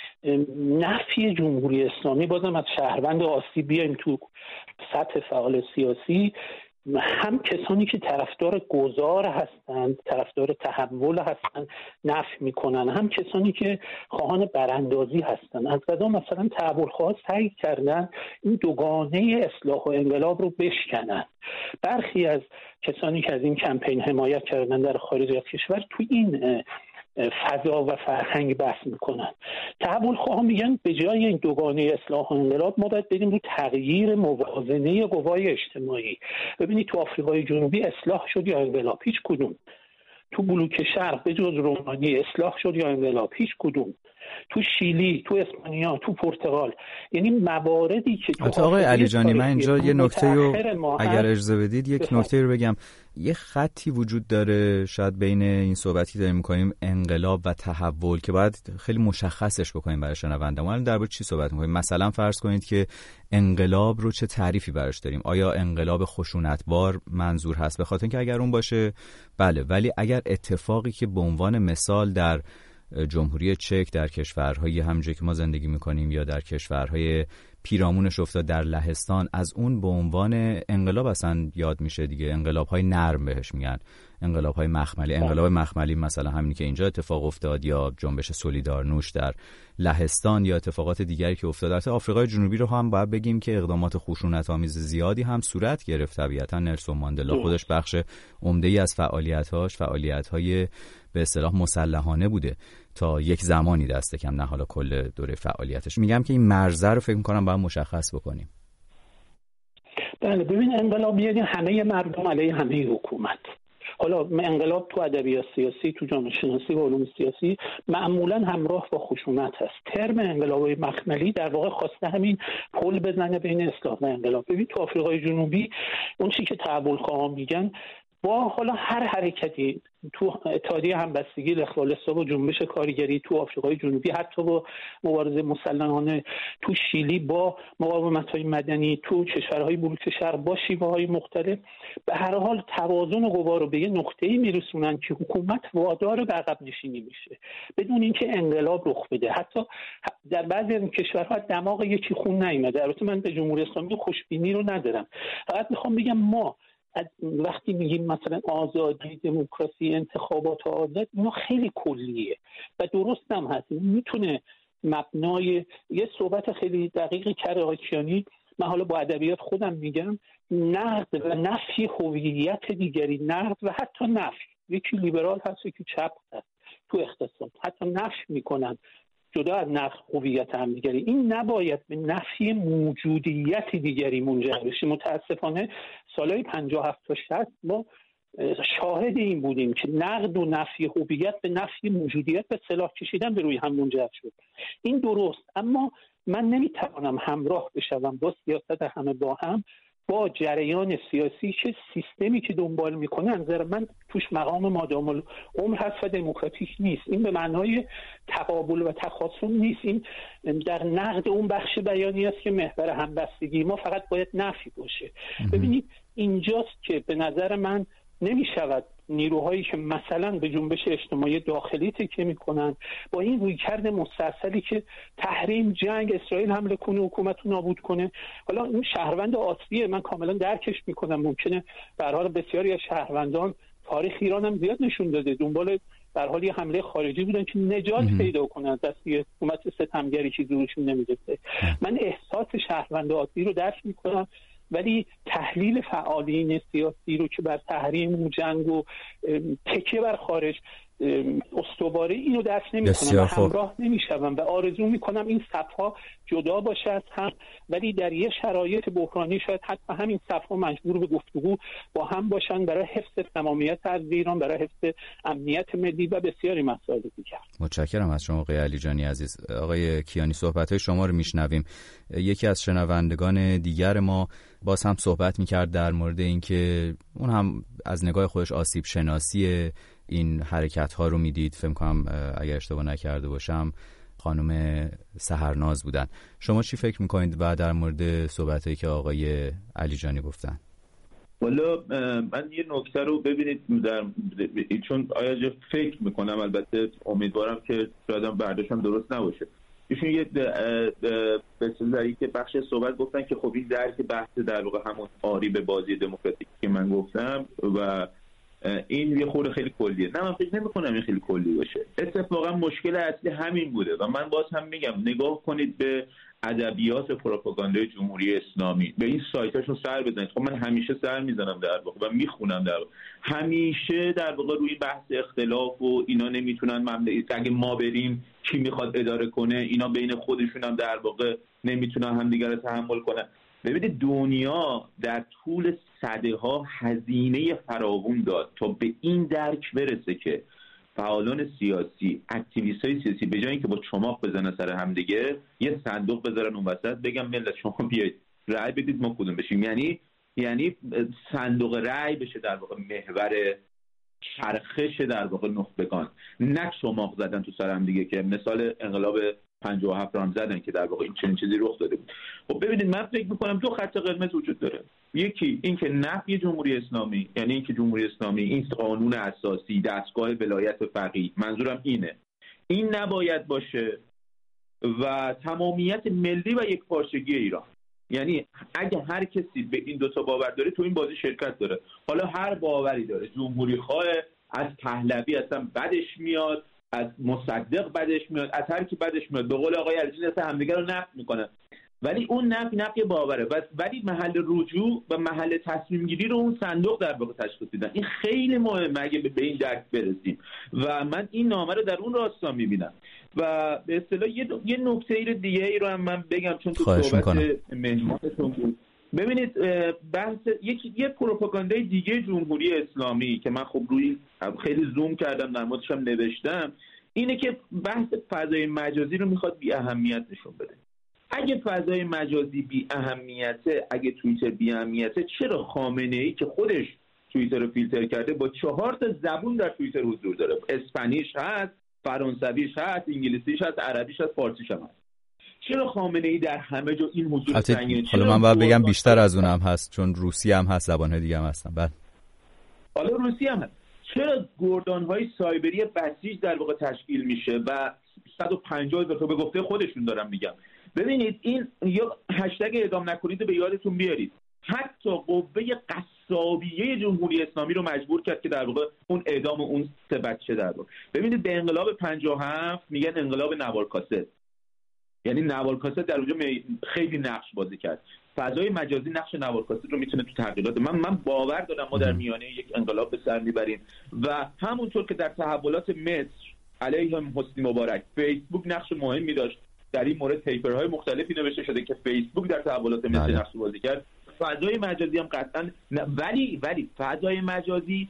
نفی جمهوری اسلامی، بازم از شهروند آسیب بیایم تو سطح فعال سیاسی، هم کسانی که طرفدار گذار هستند، طرفدار تحول هستند نفی میکنن، هم کسانی که خواهان براندازی هستند. از قضا مثلا تحول خواست سعی کردن این دوگانه اصلاح و انقلاب رو بشکنن. برخی از کسانی که از این کمپین حمایت کردن در خارج از کشور تو این فضا و فرهنگ بحث میکنن. تحول خواهان میگن به جای این دوگانه اصلاح و انقلاب ما باید بریم رو تغییر موازنه قوای اجتماعی. ببینید تو آفریقای جنوبی اصلاح شد یا انقلاب؟ هیچ کدوم. تو بلوک شرق به جز رومانی اصلاح شد یا انقلاب؟ هیچ کدوم. تو شیلی، تو اسپانیا، تو پرتغال، یعنی مواردی که تو آقای علیجانی من اینجا یه نکته رو اگر اجازه بدید یک نکته رو بگم. یه خطی وجود داره شاید بین این صحبتی داریم می‌کنیم انقلاب و تحول که باید خیلی مشخصش بکنیم برای شنونده‌مون. الان درباره چی صحبت می‌کنیم؟ مثلا فرض کنید که انقلاب رو چه تعریفی براش داریم؟ آیا انقلاب خشونتبار منظور هست؟ به خاطر اینکه اگر اون باشه بله، ولی اگر اتفاقی که به عنوان مثال در جمهوری چک، در کشورهای همونجایی که ما زندگی میکنیم یا در کشورهای پیرامونش افتاد، در لهستان، از اون به عنوان انقلاب اصلا یاد میشه دیگه. انقلاب‌های نرم بهش میگن، انقلاب‌های مخملی. انقلاب مخملی مثلا همینی که اینجا اتفاق افتاد یا جنبش سولیدارنوش در لهستان یا اتفاقات دیگری که افتاد. در آفریقای جنوبی رو هم باید بگیم که اقدامات خشونت‌آمیز زیادی هم صورت گرفت. طبیعتاً نلسون ماندلا خودش بخش عمده‌ای از فعالیت‌های به اصطلاح مسلحانه بوده تا یک زمانی دست کم، نه حالا کل دوره فعالیتش. میگم که این مرزه رو فکر می‌کنم باید مشخص بکنیم. بله، ببین انقلاب یعنی همه مردم علیه همه حکومت. حالا انقلاب تو ادبیات سیاسی، تو جامعه شناسی و علوم سیاسی معمولا همراه با خشونت هست. ترم انقلاب‌های مخملی در واقع خواسته همین پل بزنه بین اصلاح و انقلاب. ببین تو آفریقای جنوبی اون چیزی که تحول خواهان میگن با حالا هر حرکتی تو اتحادیه همبستگی الاخوال‌الاسلام و جنبش کارگری تو آفریقای جنوبی، حتی با مبارزه مسلحانه تو شیلی، با مقاومت‌های مدنی تو کشورهای بلوک شرق با شیوه‌های مختلف، به هر حال توازن قوا رو به یه نقطه‌ای میرسونن که حکومت وادار به عقب نشینی میشه بدون اینکه انقلاب رخ بده. حتی در بعضی از کشورها دماغ یکی خون نیامده. البته من به جمهوری اسلامی خوشبینی رو ندارم، فقط میخوام بگم ما وقتی میگیم مثلا آزادی، دموکراسی، انتخابات آزاد، اینا خیلی کلیه و درست هم هست. میتونه مبنای یه صحبت خیلی دقیقی کرده آقای کیانی، من حالا با ادبیات خودم میگم، نقد و نفی هویت دیگری، نقد و حتی نفی. یکی لیبرال هست یکی چپ هست تو اقتصاد، حتی نفی میکنن جدا از نقد هویت هم دیگری. این نباید به نفی موجودیت دیگری منجر بشه. متاسفانه سالهای 57 تا 60 ما شاهد این بودیم که نقد و نفی هویت به نفی موجودیت به سلاح کشیدن به روی هم منجر شد. این درست، اما من نمیتوانم همراه بشم با سیاست همه با هم با جریان سیاسی که سیستمی که دنبال میکنه نظر من توش مقام مادام العمر هست و دموکراتیک نیست. این به معنای تقابل و تخاصم نیست. این در نقد اون بخش بیانی است که محور همبستگی ما فقط باید نفی باشه. ببینید اینجاست که به نظر من نمیشود نیروهایی که مثلا به جنبش اجتماعی داخلی تکیه میکنن با این رویکرد مستعصلی که تحریم، جنگ، اسرائیل حمله کنه، حکومت رو نابود کنه. حالا این شهروند آسیه، من کاملا درکش میکنم. ممکنه به هر حال بسیاری از شهروندان تاریخ ایران هم زیاد نشون داده دنبال به هر حال یه حمله خارجی بودن که نجات پیدا کنن دست حکومت ستمگری که زورشون نمیده. من احساس شهروند آسیه رو درک میکنم، ولی تحلیل فعالین سیاسی رو که بر تحریم و جنگ و تکیه بر خارج استواره، اینو درک نمی‌کنم و همراه نمی‌شوم و آرزو می‌کنم این صف‌ها جدا باشه از هم، ولی در یه شرایط بحرانی شاید حتی همین صف‌ها مجبور به گفتگو با هم باشن برای حفظ تمامیت ارض ایران، برای حفظ امنیت ملی و بسیاری مسائل دیگر. متشکرم از شما آقای علیجانی عزیز. آقای کیانی، صحبت‌های شما رو میشنویم. یکی از شنوندگان دیگر ما باز هم صحبت می‌کرد در مورد اینکه اون هم از نگاه خودش آسیب شناسی این حرکت ها رو میدید. فکر کنم اگر اشتباه نکرده باشم خانم سحرناز بودن. شما چی فکر میکنید و در مورد صحبتایی که آقای علیجانی گفتن؟ والا من یه نکته رو ببینید، چون آیا فکر میکنم، البته امیدوارم که شاید برداشتم درست نباشه، ایشون یه بسیاری که بخش صحبت گفتن که خب این درک بحث در واقع همون آری به بازی دموکراتیک که من گفتم و این یه خورده خیلی کلیه. نه، من فکر نمی‌کنم این خیلی کلی باشه. اتفاقا مشکل اصلی همین بوده و من باز هم میگم نگاه کنید به ادبیات پروپاگاندای جمهوری اسلامی، به این سایتاشون سر بزنید. خب من همیشه سر میزنم در واقع و میخونم در واقع. همیشه در واقع روی بحث اختلاف و اینا نمیتونن مملکت، اگه ما بریم کی میخواد اداره کنه، اینا بین خودشون هم در واقع نمیتونن همدیگه رو تحمل کنن. ببینید دنیا در طول سده‌ها هزینه فراوون داد تا به این درک برسه که فعالان سیاسی، اکتیویست‌های سیاسی به جای اینکه با چماق بزنن سر هم دیگه، یه صندوق بذارن اون وسط بگم ملت شما بیاید رأی بدید ما کدوم بشیم. یعنی صندوق رأی بشه در واقع محور چرخش در واقع نخبگان، نه چماق زدن تو سر هم دیگه که مثال انقلاب 57 رو هم زدن که در واقع این چنین چیزی رخ داده بود. خب ببینید من فکر می‌کنم دو خط قرمز وجود داره. یکی این که نفی جمهوری اسلامی، یعنی اینکه جمهوری اسلامی این قانون اساسی، دستگاه ولایت فقیه، منظورم اینه، این نباید باشه و تمامیت ملی و یکپارچگی ایران. یعنی اگه هر کسی به این دوتا باور داره تو این بازی شرکت داره، حالا هر باوری داره، جمهوری خواه، از پهلوی اصلا بدش میاد، از مصدق بدش میاد، از هر کی بدش میاد، به قول آقای علیجانی اصلا همدیگه رو نقد میکنن، ولی اون نفی باوره. ولی محل رجوع و محل تصمیم گیری رو اون صندوق در واقع تشخیص میدن. این خیلی مهمه اگه به این درک برسیم و من این نامه رو در اون راستا میبینم. و به اصطلاح یه نکته دیگه ای رو هم من بگم چون تو صحبت مهمانتون بود. ببینید بحث یه پروپاگاندای دیگه جمهوری اسلامی که من خب روی خیلی زوم کردم در موردش هم نوشتم، اینه که بحث فضای مجازی رو میخواد بی اهمیت نشون بده. اگه فضای مجازی بی اهمیته، اگه توییتر بی اهمیته، چرا خامنه‌ای که خودش توییتر رو فیلتر کرده، با 4 زبون در توییتر حضور داره. اسپانیش هست، فرانسویش هست، انگلیسیش هست، عربیش هست، فارسیش هم هست. چرا خامنه‌ای در همه جا این حضور سنگینه؟ حالا من باید بگم بیشتر از اونم هست، چون روسی هم هست، زبان‌های دیگه هم هستن. بعد حالا روسی هم هست. چرا گردان‌های سایبری بسیج در واقع تشکیل میشه و 150,000 تا به گفته خودشون دارم میگم. ببینید این یا هشتگ اعدام نکنید به یادتون بیارید. حتی قوه قصابیه جمهوری اسلامی رو مجبور کرد که در واقع اون اعدام اون 3 بچه در واقع. ببینید به انقلاب 57 میگن انقلاب نوار کاست. یعنی نوار کاست در اونجا خیلی نقش بازی کرد. فضای مجازی نقش نوار کاست رو میتونه تو تغییرات من باور دارم ما در میانه یک انقلاب به سر میبریم و همونطور که در تحولات مصر علیه حسنی مبارک فیسبوک نقش مهمی داشت، در این مورد پیپرهای مختلفی نوشته شده که فیسبوک در تحولات مصر نقش بازی کرد. فضای مجازی هم قطعا ولی فضای مجازی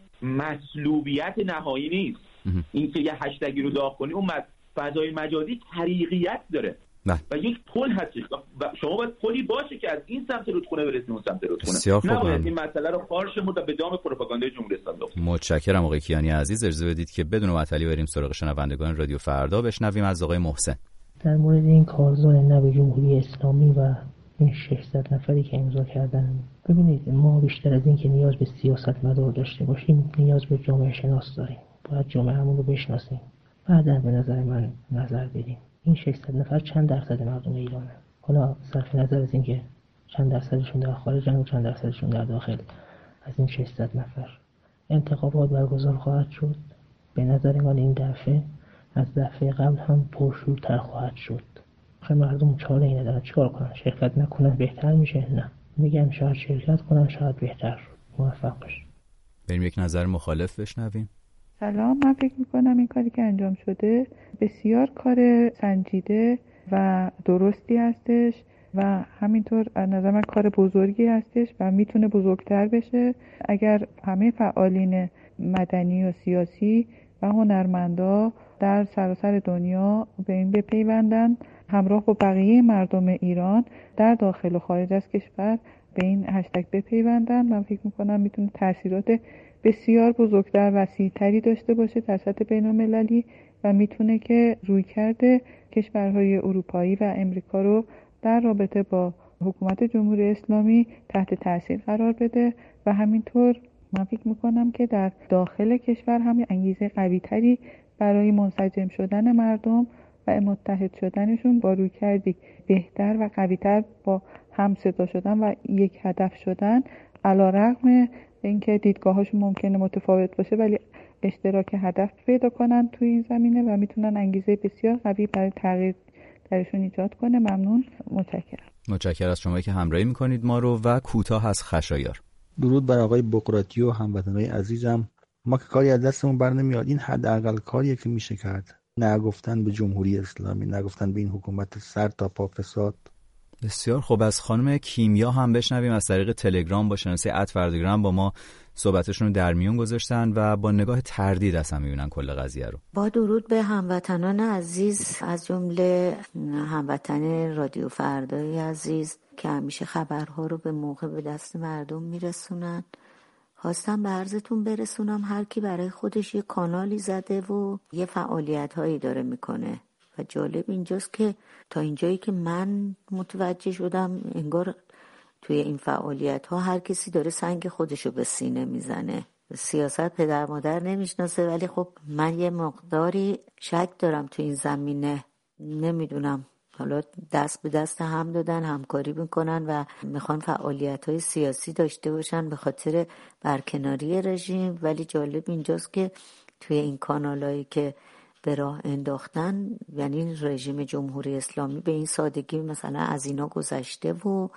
مسلوبیت نهایی نیست. این که یه هشتگی رو داغ کنی، اون فضای مجازی طریقیت داره و یک پل هست و شما باید پلی باشه که از این سمت رودخونه برسید اون سمت رودخونه. نباید این مسئله رو فارش و به دام پروپاگاندای جمهوری اسلامی بفت. متشکرم آقای کیانی عزیز. اجازه بدید که بدون معطلی بریم سراغ شنوندگان رادیو فردا. بشنویم از آقای محسن در مورد این کارزار نو جمهوری اسلامی و این 600 نفری که امضا کردن. ببینید ما بیشتر از این که نیاز به سیاستمدار داشته باشیم نیاز به جامعه شناس داریم. باید جامعه‌مون رو بشناسیم، بعداً به نظر من نظر بدیم. این 600 نفر چند درصد مردم ایرانه؟ حالا صرف نظر از اینکه چند درصدشون در خارجن و چند درصدشون در داخل، از این 600 نفر انتخابات برگزار خواهد شد. به نظر من این دفعه از دفعه قبل هم پرشورتر خواهد شد. خیلی مردم چاره ای ندارن چیکار کنن؟ شرکت نکنن بهتر میشه؟ نه، میگم شاید شرکت کنن شاید بهتر. موفق باشید. بریم یک نظر مخالف بشنویم. سلام، من فکر میکنم این کاری که انجام شده بسیار کار سنجیده و درستی هستش و همینطور از نظر من کار بزرگی هستش و میتونه بزرگتر بشه اگر همه فعالین مدنی و سیاسی و هنرمندا در سراسر دنیا به این بپیوندن، همراه با بقیه مردم ایران در داخل و خارج از کشور به این هشتگ بپیوندن. من فکر میکنم میتونه تاثیرات بسیار بزرگتر و وسیع‌تری داشته باشه در سطح بین‌المللی و میتونه که رویکرد کشورهای اروپایی و امریکا رو در رابطه با حکومت جمهوری اسلامی تحت تاثیر قرار بده و همینطور من فکر میکنم که در داخل کشور هم انگیزه قوی‌تری برای منسجم شدن مردم و متحد شدنشون با رویکردی بهتر و قوی‌تر با هم صدا شدن و یک هدف شدن، علی‌رغم اینکه دیدگاهاشون ممکنه متفاوت باشه ولی اشتراک هدف پیدا کنن توی این زمینه و میتونن انگیزه بسیار قوی برای تغییر درشون ایجاد کنه. ممنون، متشکرم از شما که همراهی میکنید ما رو و کوتاه از خشایار. درود بر آقای بقراطی و هموطنای عزیزم. ما که کاری از دستمون بر نمیاد، این حداقل کاریه که میشه کرد. نگفتن به جمهوری اسلامی، نگفتن به این حکومت سر تا پا فساد. بسیار خوب. از خانم کیمیا هم بشنویم. از طریق تلگرام با شناسه @فردگرام با ما صحبتشون رو در میون گذاشتن و با نگاه تردید اصلا میبینن کل قضیه رو. با درود به هموطنان عزیز، از جمله هموطن رادیو فردای عزیز که همیشه خبرها رو به موقع به دست مردم میرسونن، خواستم به عرضتون برسونم هر کی برای خودش یه کانالی زده و یه فعالیت هایی داره میکنه و جالب اینجاست که تا اینجایی که من متوجه شدم انگار توی این فعالیت ها هر کسی داره سنگ خودشو به سینه میزنه. سیاست پدر مادر نمیشناسه، ولی خب من یه مقداری شک دارم توی این زمینه. نمیدونم، حالا دست به دست هم دادن، همکاری میکنن و میخوان فعالیت های سیاسی داشته باشن به خاطر برکناری رژیم. ولی جالب اینجاست که توی این کانالایی که به راه انداختن، یعنی رژیم جمهوری اسلامی به این سادگی مثلا از اینا گذشته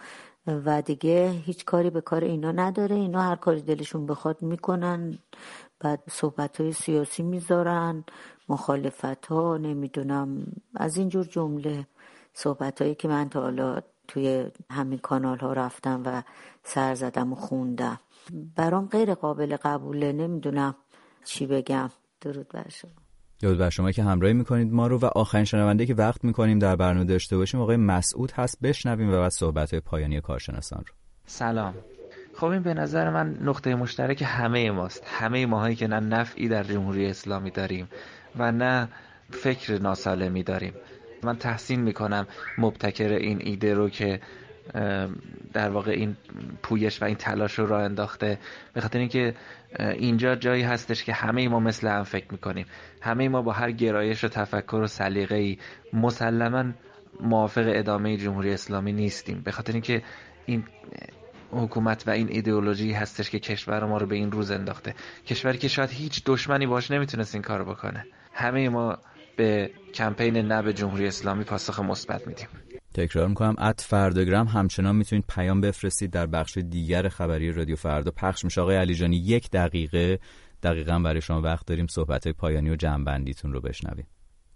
و دیگه هیچ کاری به کار اینا نداره. اینا هر کاری دلشون بخواد میکنن، بعد صحبت‌های سیاسی میذارن، مخالفت‌ها، نمیدونم از اینجور جمله صحبت‌هایی که من تا حالا توی همین کانال‌ها رفتم و سر زدم و خوندم. برام غیر قابل قبوله. نمیدونم چی بگم. درود بر شما. درود بر شما که همراهی میکنید ما رو و آخرین شنونده که وقت میکنیم در برنامه داشته باشیم آقای مسعود هست. بشنویم و بعد صحبت پایانی کارشناسان رو. سلام، خب این به نظر من نقطه مشترک همه ماست، همه ماهایی که نه نفعی در جمهوری اسلامی داریم و نه فکر ناسالمی داریم. من تحسین میکنم مبتکر این ایده رو که در واقع این پویش و این تلاش رو راه انداخته، به خاطر اینکه اینجا جایی هستش که همه ما مثل هم فکر میکنیم، همه ما با هر گرایش و تفکر و سلیقه‌ای مسلماً موافق ادامه جمهوری اسلامی نیستیم، به خاطر اینکه این حکومت و این ایدئولوژی هستش که کشور ما رو به این روز انداخته، کشوری که شاید هیچ دشمنی باش نمیتونست این کارو بکنه. همه ما به کمپین نه به جمهوری اسلامی پاسخ مثبت میدیم. تکرار میکنم @فرداگرام همچنان میتونید پیام بفرستید، در بخش دیگر خبری رادیو فردا پخش میشه. آقای علیجانی 1 دقیقه دقیقاً برای شما وقت داریم، صحبت‌های پایانی و جمع‌بندیتون رو بشنویم.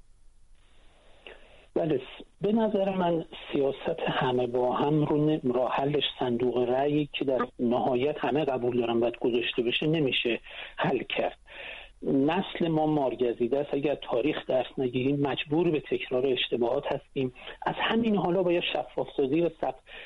بله، به نظر من سیاست همه با هم رو راه حلش صندوق رأی که در نهایت همه قبول دارن باید گذاشته بشه نمیشه حل کرد. نسل ما مارگزیده است، اگر تاریخ درس نگیریم مجبور به تکرار اشتباهات هستیم. از همین حالا باید شفاف سازی و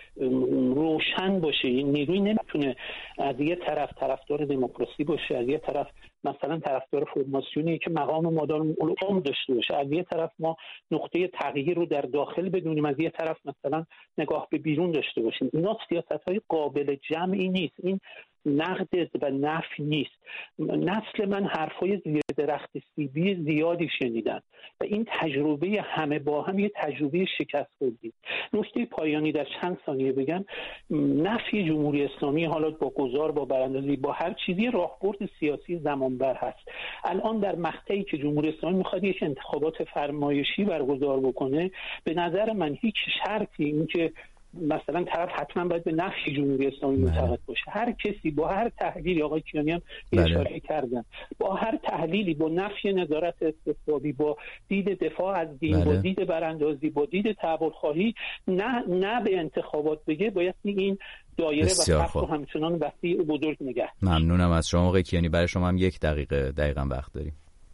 روشن باشه. این نیروی نمیتونه از یه طرف طرفدار دموکراسی باشه، از یه طرف مثلا طرفدار فرماسیونی که مقام مدار العمر داشته باشه، از یه طرف ما نقطه تغییر رو در داخل بدونیم، از یه طرف مثلا نگاه به بیرون داشته باشیم. اینا سیاست‌های قابل جمعی نیست، این نقد و نفی نیست. نسل من حرفای زیر درخت سیبی زیادی شنیدن و این تجربه همه با هم یه تجربه شکست خوردی. نکته پایانی در چند ثانیه بگم، نفی جمهوری اسلامی حالا با گذار، با براندازی، با هر چیزی راهبرد سیاسی زمانبر هست. الان در مقطعی که جمهوری اسلامی میخواد یک انتخابات فرمایشی برگزار بکنه، به نظر من هیچ شرطی این که مثلا طرف حتما باید به نفی جمهوری اسلامی معتقد باشه. هر کسی با هر تحلیلی، آقای کیانی هم اشاره کردن، با هر تحلیلی، با نفی نظارت استثبابی، با دید دفاع از دین، با دید براندازی، با دید تعهدخواهی نه به انتخابات بگه، باید این دایره و خط رو همچنان وسیع و بزرگ نگه. ممنونم از شما آقای کیانی. برای شما هم 1 دقیقه دقیقاً وقت داریم.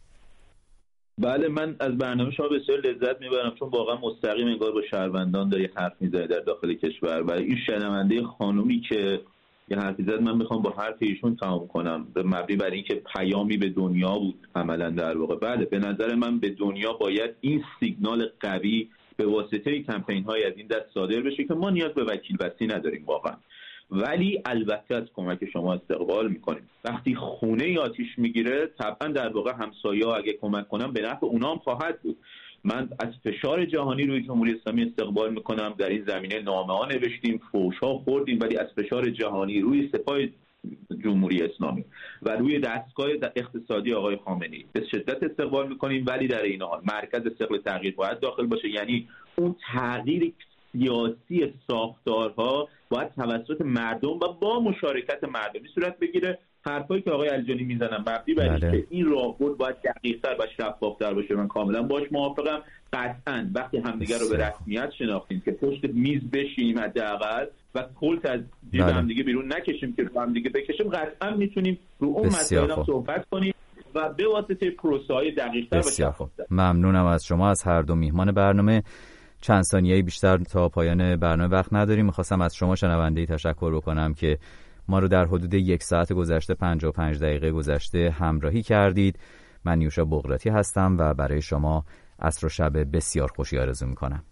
بله، من از برنامه شما بسیار لذت میبرم، چون واقعا مستقیم انگار با شهروندان داری حرف میزنی در داخل کشور و این شنونده خانومی که یه حرفی زد، من میخوام با حرف ایشون تمام کنم، به مبنی بر اینکه پیامی به دنیا بود عملا در واقع. بله، به نظر من به دنیا باید این سیگنال قوی به واسطه کمپین های از این دست صادر بشه که ما نیاز به وکیل بسی نداریم واقعا، ولی البته از کمک شما استقبال میکنیم. وقتی خونه آتیش میگیره طبعا در واقع همسایه‌ها اگه کمک کنن به نفع اونام خواهد بود. من از فشار جهانی روی جمهوری اسلامی استقبال میکنم. در این زمینه نامه‌ها نوشتیم، فحش‌ها خوردیم، ولی از فشار جهانی روی سپاه جمهوری اسلامی و روی دستگاه اقتصادی آقای خامنه‌ای به شدت استقبال میکنیم. ولی در این حال مرکز ثقل تغییر باید داخل باشه، یعنی اون تغییر سیاسی ساختارها باید توسط مردم و با مشارکت مردمی صورت بگیره. حرفایی که آقای علیجانی میزنن مبنی بر اینکه این راهبرد باید دقیق‌تر و شفاف‌تر باشه، من کاملا باش موافقم. قطعاً وقتی همدیگه رو به رسمیت شناختیم که پشت میز بشینیم حداقل و کلت از جیب همدیگه بیرون نکشیم که رو همدیگه بکشیم، قطعاً میتونیم رو اون مسائل هم صحبت کنیم و به واسطه پروسه‌های دقیق‌تر و شفاف‌تر. ممنونم از شما، از هر دو میهمان برنامه. چند ثانیه‌ای بیشتر تا پایان برنامه وقت نداریم. می‌خواستم از شما شنونده‌ای تشکر بکنم که ما رو در حدود 1 ساعت گذشته 55 دقیقه گذشته همراهی کردید. من نیوشا بقراتی هستم و برای شما عصر و شب بسیار خوشی آرزو می‌کنم.